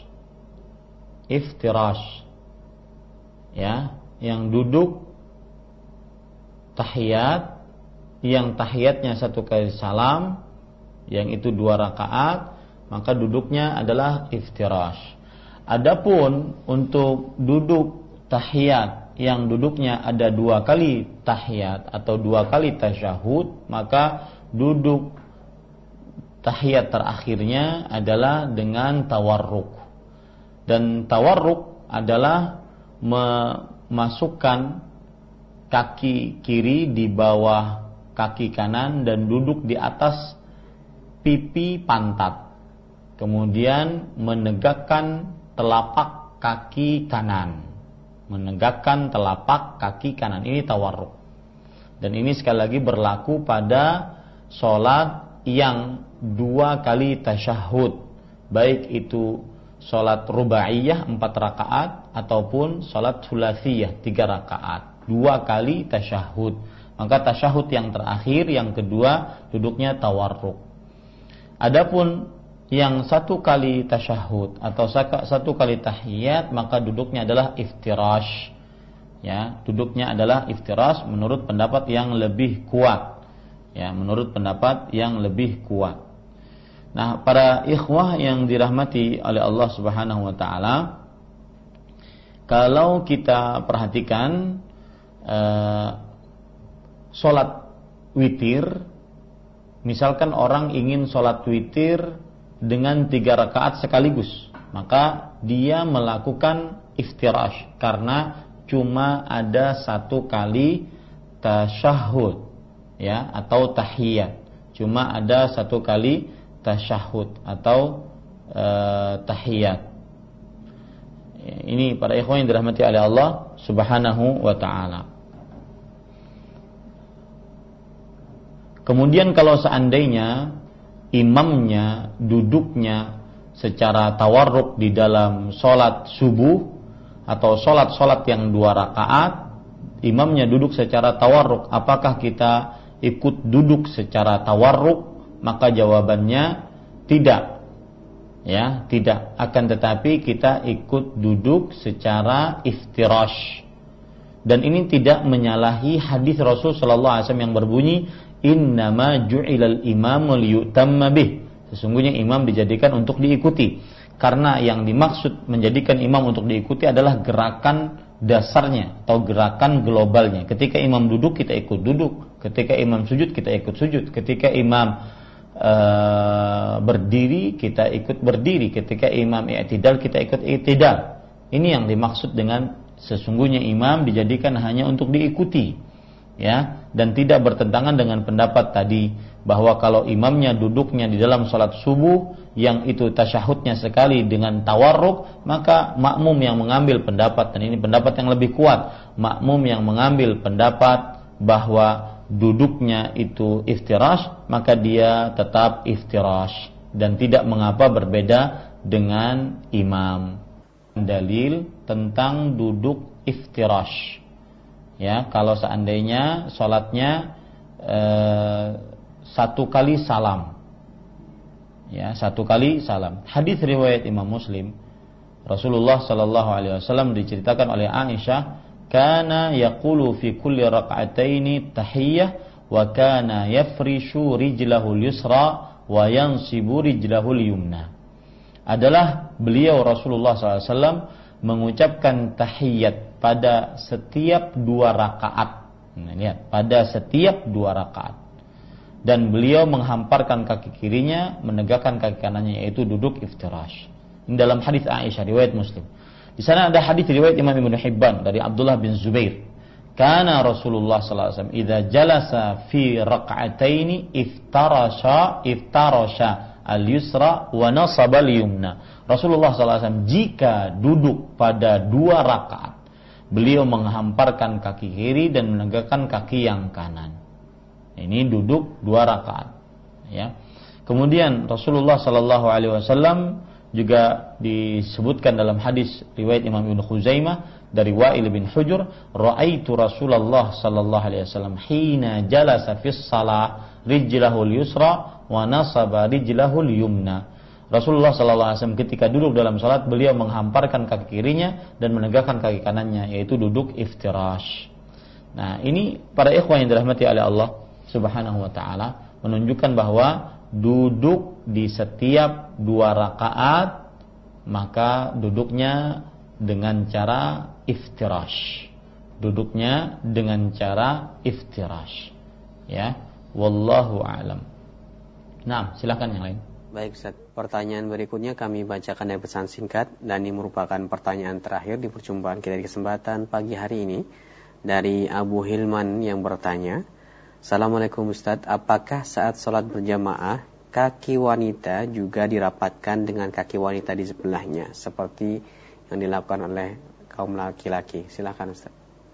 Iftirash. Ya, yang duduk tahiyat yang tahiyatnya satu kali salam, yang itu dua rakaat, maka duduknya adalah iftirash. Adapun untuk duduk tahiyat yang duduknya ada dua kali tahiyat atau dua kali tasyahud, maka duduk tahiyat terakhirnya adalah dengan tawarruk. Dan tawarruk adalah memasukkan kaki kiri di bawah kaki kanan dan duduk di atas pipi pantat. Kemudian menegakkan telapak kaki kanan. Menegakkan telapak kaki kanan. Ini tawarruk. Dan ini sekali lagi berlaku pada sholat yang dua kali tasyahud, baik itu sholat rubaiyah empat rakaat ataupun sholat thulathiyah tiga rakaat, dua kali tasyahud. Maka tasyahud yang terakhir, yang kedua, duduknya tawarruk. Adapun yang satu kali tasyahud atau satu kali tahiyat, maka duduknya adalah iftirash. Ya, duduknya adalah iftirash menurut pendapat yang lebih kuat. Ya, menurut pendapat yang lebih kuat. Nah, para ikhwah yang dirahmati oleh Allah Subhanahu wa taala, kalau kita perhatikan eh, salat witir, misalkan orang ingin salat witir dengan tiga rakaat sekaligus, maka dia melakukan iftirash karena cuma ada satu kali tasyahud, ya, atau tahiyat, cuma ada satu kali tasyahud atau e, tahiyat. Ini para ikhwan yang dirahmati oleh Allah Subhanahu wa taala. Kemudian kalau seandainya imamnya duduknya secara tawarruk di dalam sholat subuh atau sholat-sholat yang dua rakaat, imamnya duduk secara tawarruk, apakah kita ikut duduk secara tawarruk? Maka jawabannya tidak, ya, tidak. Akan tetapi kita ikut duduk secara iftirash. Dan ini tidak menyalahi hadis Rasul sallallahu alaihi wasallam yang berbunyi, innama ju'ilal imamu liyutamma bih. Sesungguhnya imam dijadikan untuk diikuti. Karena yang dimaksud menjadikan imam untuk diikuti adalah gerakan dasarnya atau gerakan globalnya. Ketika imam duduk, kita ikut duduk. Ketika imam sujud, kita ikut sujud. Ketika imam uh, berdiri, kita ikut berdiri. Ketika imam i'tidal, kita ikut i'tidal. Ini yang dimaksud dengan sesungguhnya imam dijadikan hanya untuk diikuti, ya, dan tidak bertentangan dengan pendapat tadi bahwa kalau imamnya duduknya di dalam salat subuh yang itu tasyahudnya sekali dengan tawarruk, maka makmum yang mengambil pendapat, dan ini pendapat yang lebih kuat, makmum yang mengambil pendapat bahwa duduknya itu iftirash, maka dia tetap iftirash dan tidak mengapa berbeda dengan imam. Dalil tentang duduk iftirash, ya, kalau seandainya salatnya eh, satu kali salam, ya, satu kali salam. Hadis riwayat Imam Muslim, Rasulullah sallallahu alaihi wasallam diceritakan oleh Aisyah, kana yaqulu fi kulli rak'ataini tahiyyah wa kana yafrishu rijlahu al-yusra wa yansibu rijlahu al-yumna. Adalah beliau Rasulullah sallallahu alaihi wasallam mengucapkan tahiyat pada setiap dua rakaat. Nah, lihat, pada setiap dua rakaat. Dan beliau menghamparkan kaki kirinya, menegakkan kaki kanannya, yaitu duduk iftirash. Ini dalam hadis Aisyah riwayat Muslim. Di sana ada hadis riwayat Imam Ibnu Hibban dari Abdullah bin Zubair. Kana Rasulullah sallallahu alaihi wasallam idza jalasa fi rak'ataini iftarasha iftarasha al-yusra wa nasaba al-yumna. Rasulullah sallallahu alaihi wasallam jika duduk pada dua rakaat, beliau menghamparkan kaki kiri dan menegakkan kaki yang kanan. Ini duduk dua rakaat, ya. Kemudian Rasulullah sallallahu alaihi wasallam juga disebutkan dalam hadis riwayat Imam Ibnu Khuzaimah dari Wa'il bin Hujr, ra'aitu Rasulullah sallallahu alaihi wasallam hina jalasa fis shalah rijlahul yusra wa nasaba rijlahul yumna. Rasulullah sallallahu alaihi wasallam ketika duduk dalam salat, beliau menghamparkan kaki kirinya dan menegakkan kaki kanannya, yaitu duduk iftirash. Nah, ini para ikhwan yang dirahmati oleh Allah Subhanahu wa taala menunjukkan bahwa duduk di setiap dua rakaat maka duduknya dengan cara iftirash. duduknya dengan cara iftirash. Ya, wallahu a'lam. Nah, silakan yang lain. Baik Ustaz, pertanyaan berikutnya kami bacakan dari pesan singkat dan ini merupakan pertanyaan terakhir di perjumpaan kita di kesempatan pagi hari ini dari Abu Hilman yang bertanya, Assalamualaikum Ustaz, apakah saat sholat berjamaah kaki wanita juga dirapatkan dengan kaki wanita di sebelahnya seperti yang dilakukan oleh kaum laki-laki? Silakan Ustaz.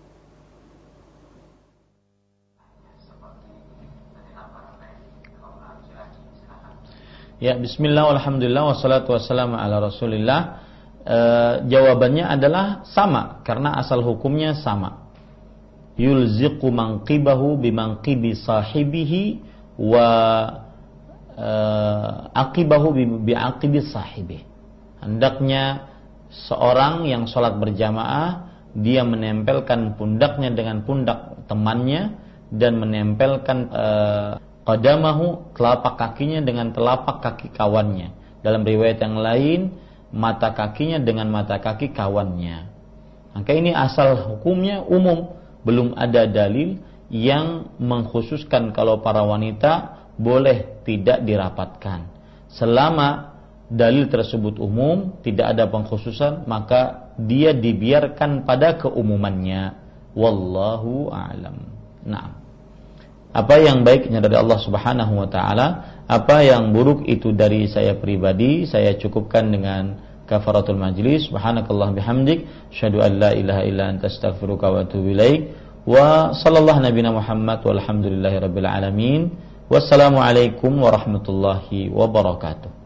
Ya, bismillah, alhamdulillah, wassalatu wassalamu ala rasulillah. E, jawabannya adalah sama, karena asal hukumnya sama. Yulziqu manqibahu bimanqibi sahibihi wa e, aqibahu biaqibi sahibihi. Hendaknya seorang yang sholat berjamaah, dia menempelkan pundaknya dengan pundak temannya dan menempelkan e, qadamahu, telapak kakinya dengan telapak kaki kawannya. Dalam riwayat yang lain, mata kakinya dengan mata kaki kawannya. Maka ini asal hukumnya umum, belum ada dalil yang mengkhususkan kalau para wanita boleh tidak dirapatkan. Selama dalil tersebut umum, tidak ada pengkhususan, maka dia dibiarkan pada keumumannya. Wallahu a'lam. Nah, apa yang baiknya dari Allah Subhanahu wa taala, apa yang buruk itu dari saya pribadi, saya cukupkan dengan kafaratul majlis. Subhanakallah bihamdik, asyhadu an la ilaha illa anta astaghfiruka wa atubu ilaik. Wa sallallahu nabiyana Muhammad walhamdulillahirabbil alamin. Wassalamu alaikum warahmatullahi wabarakatuh.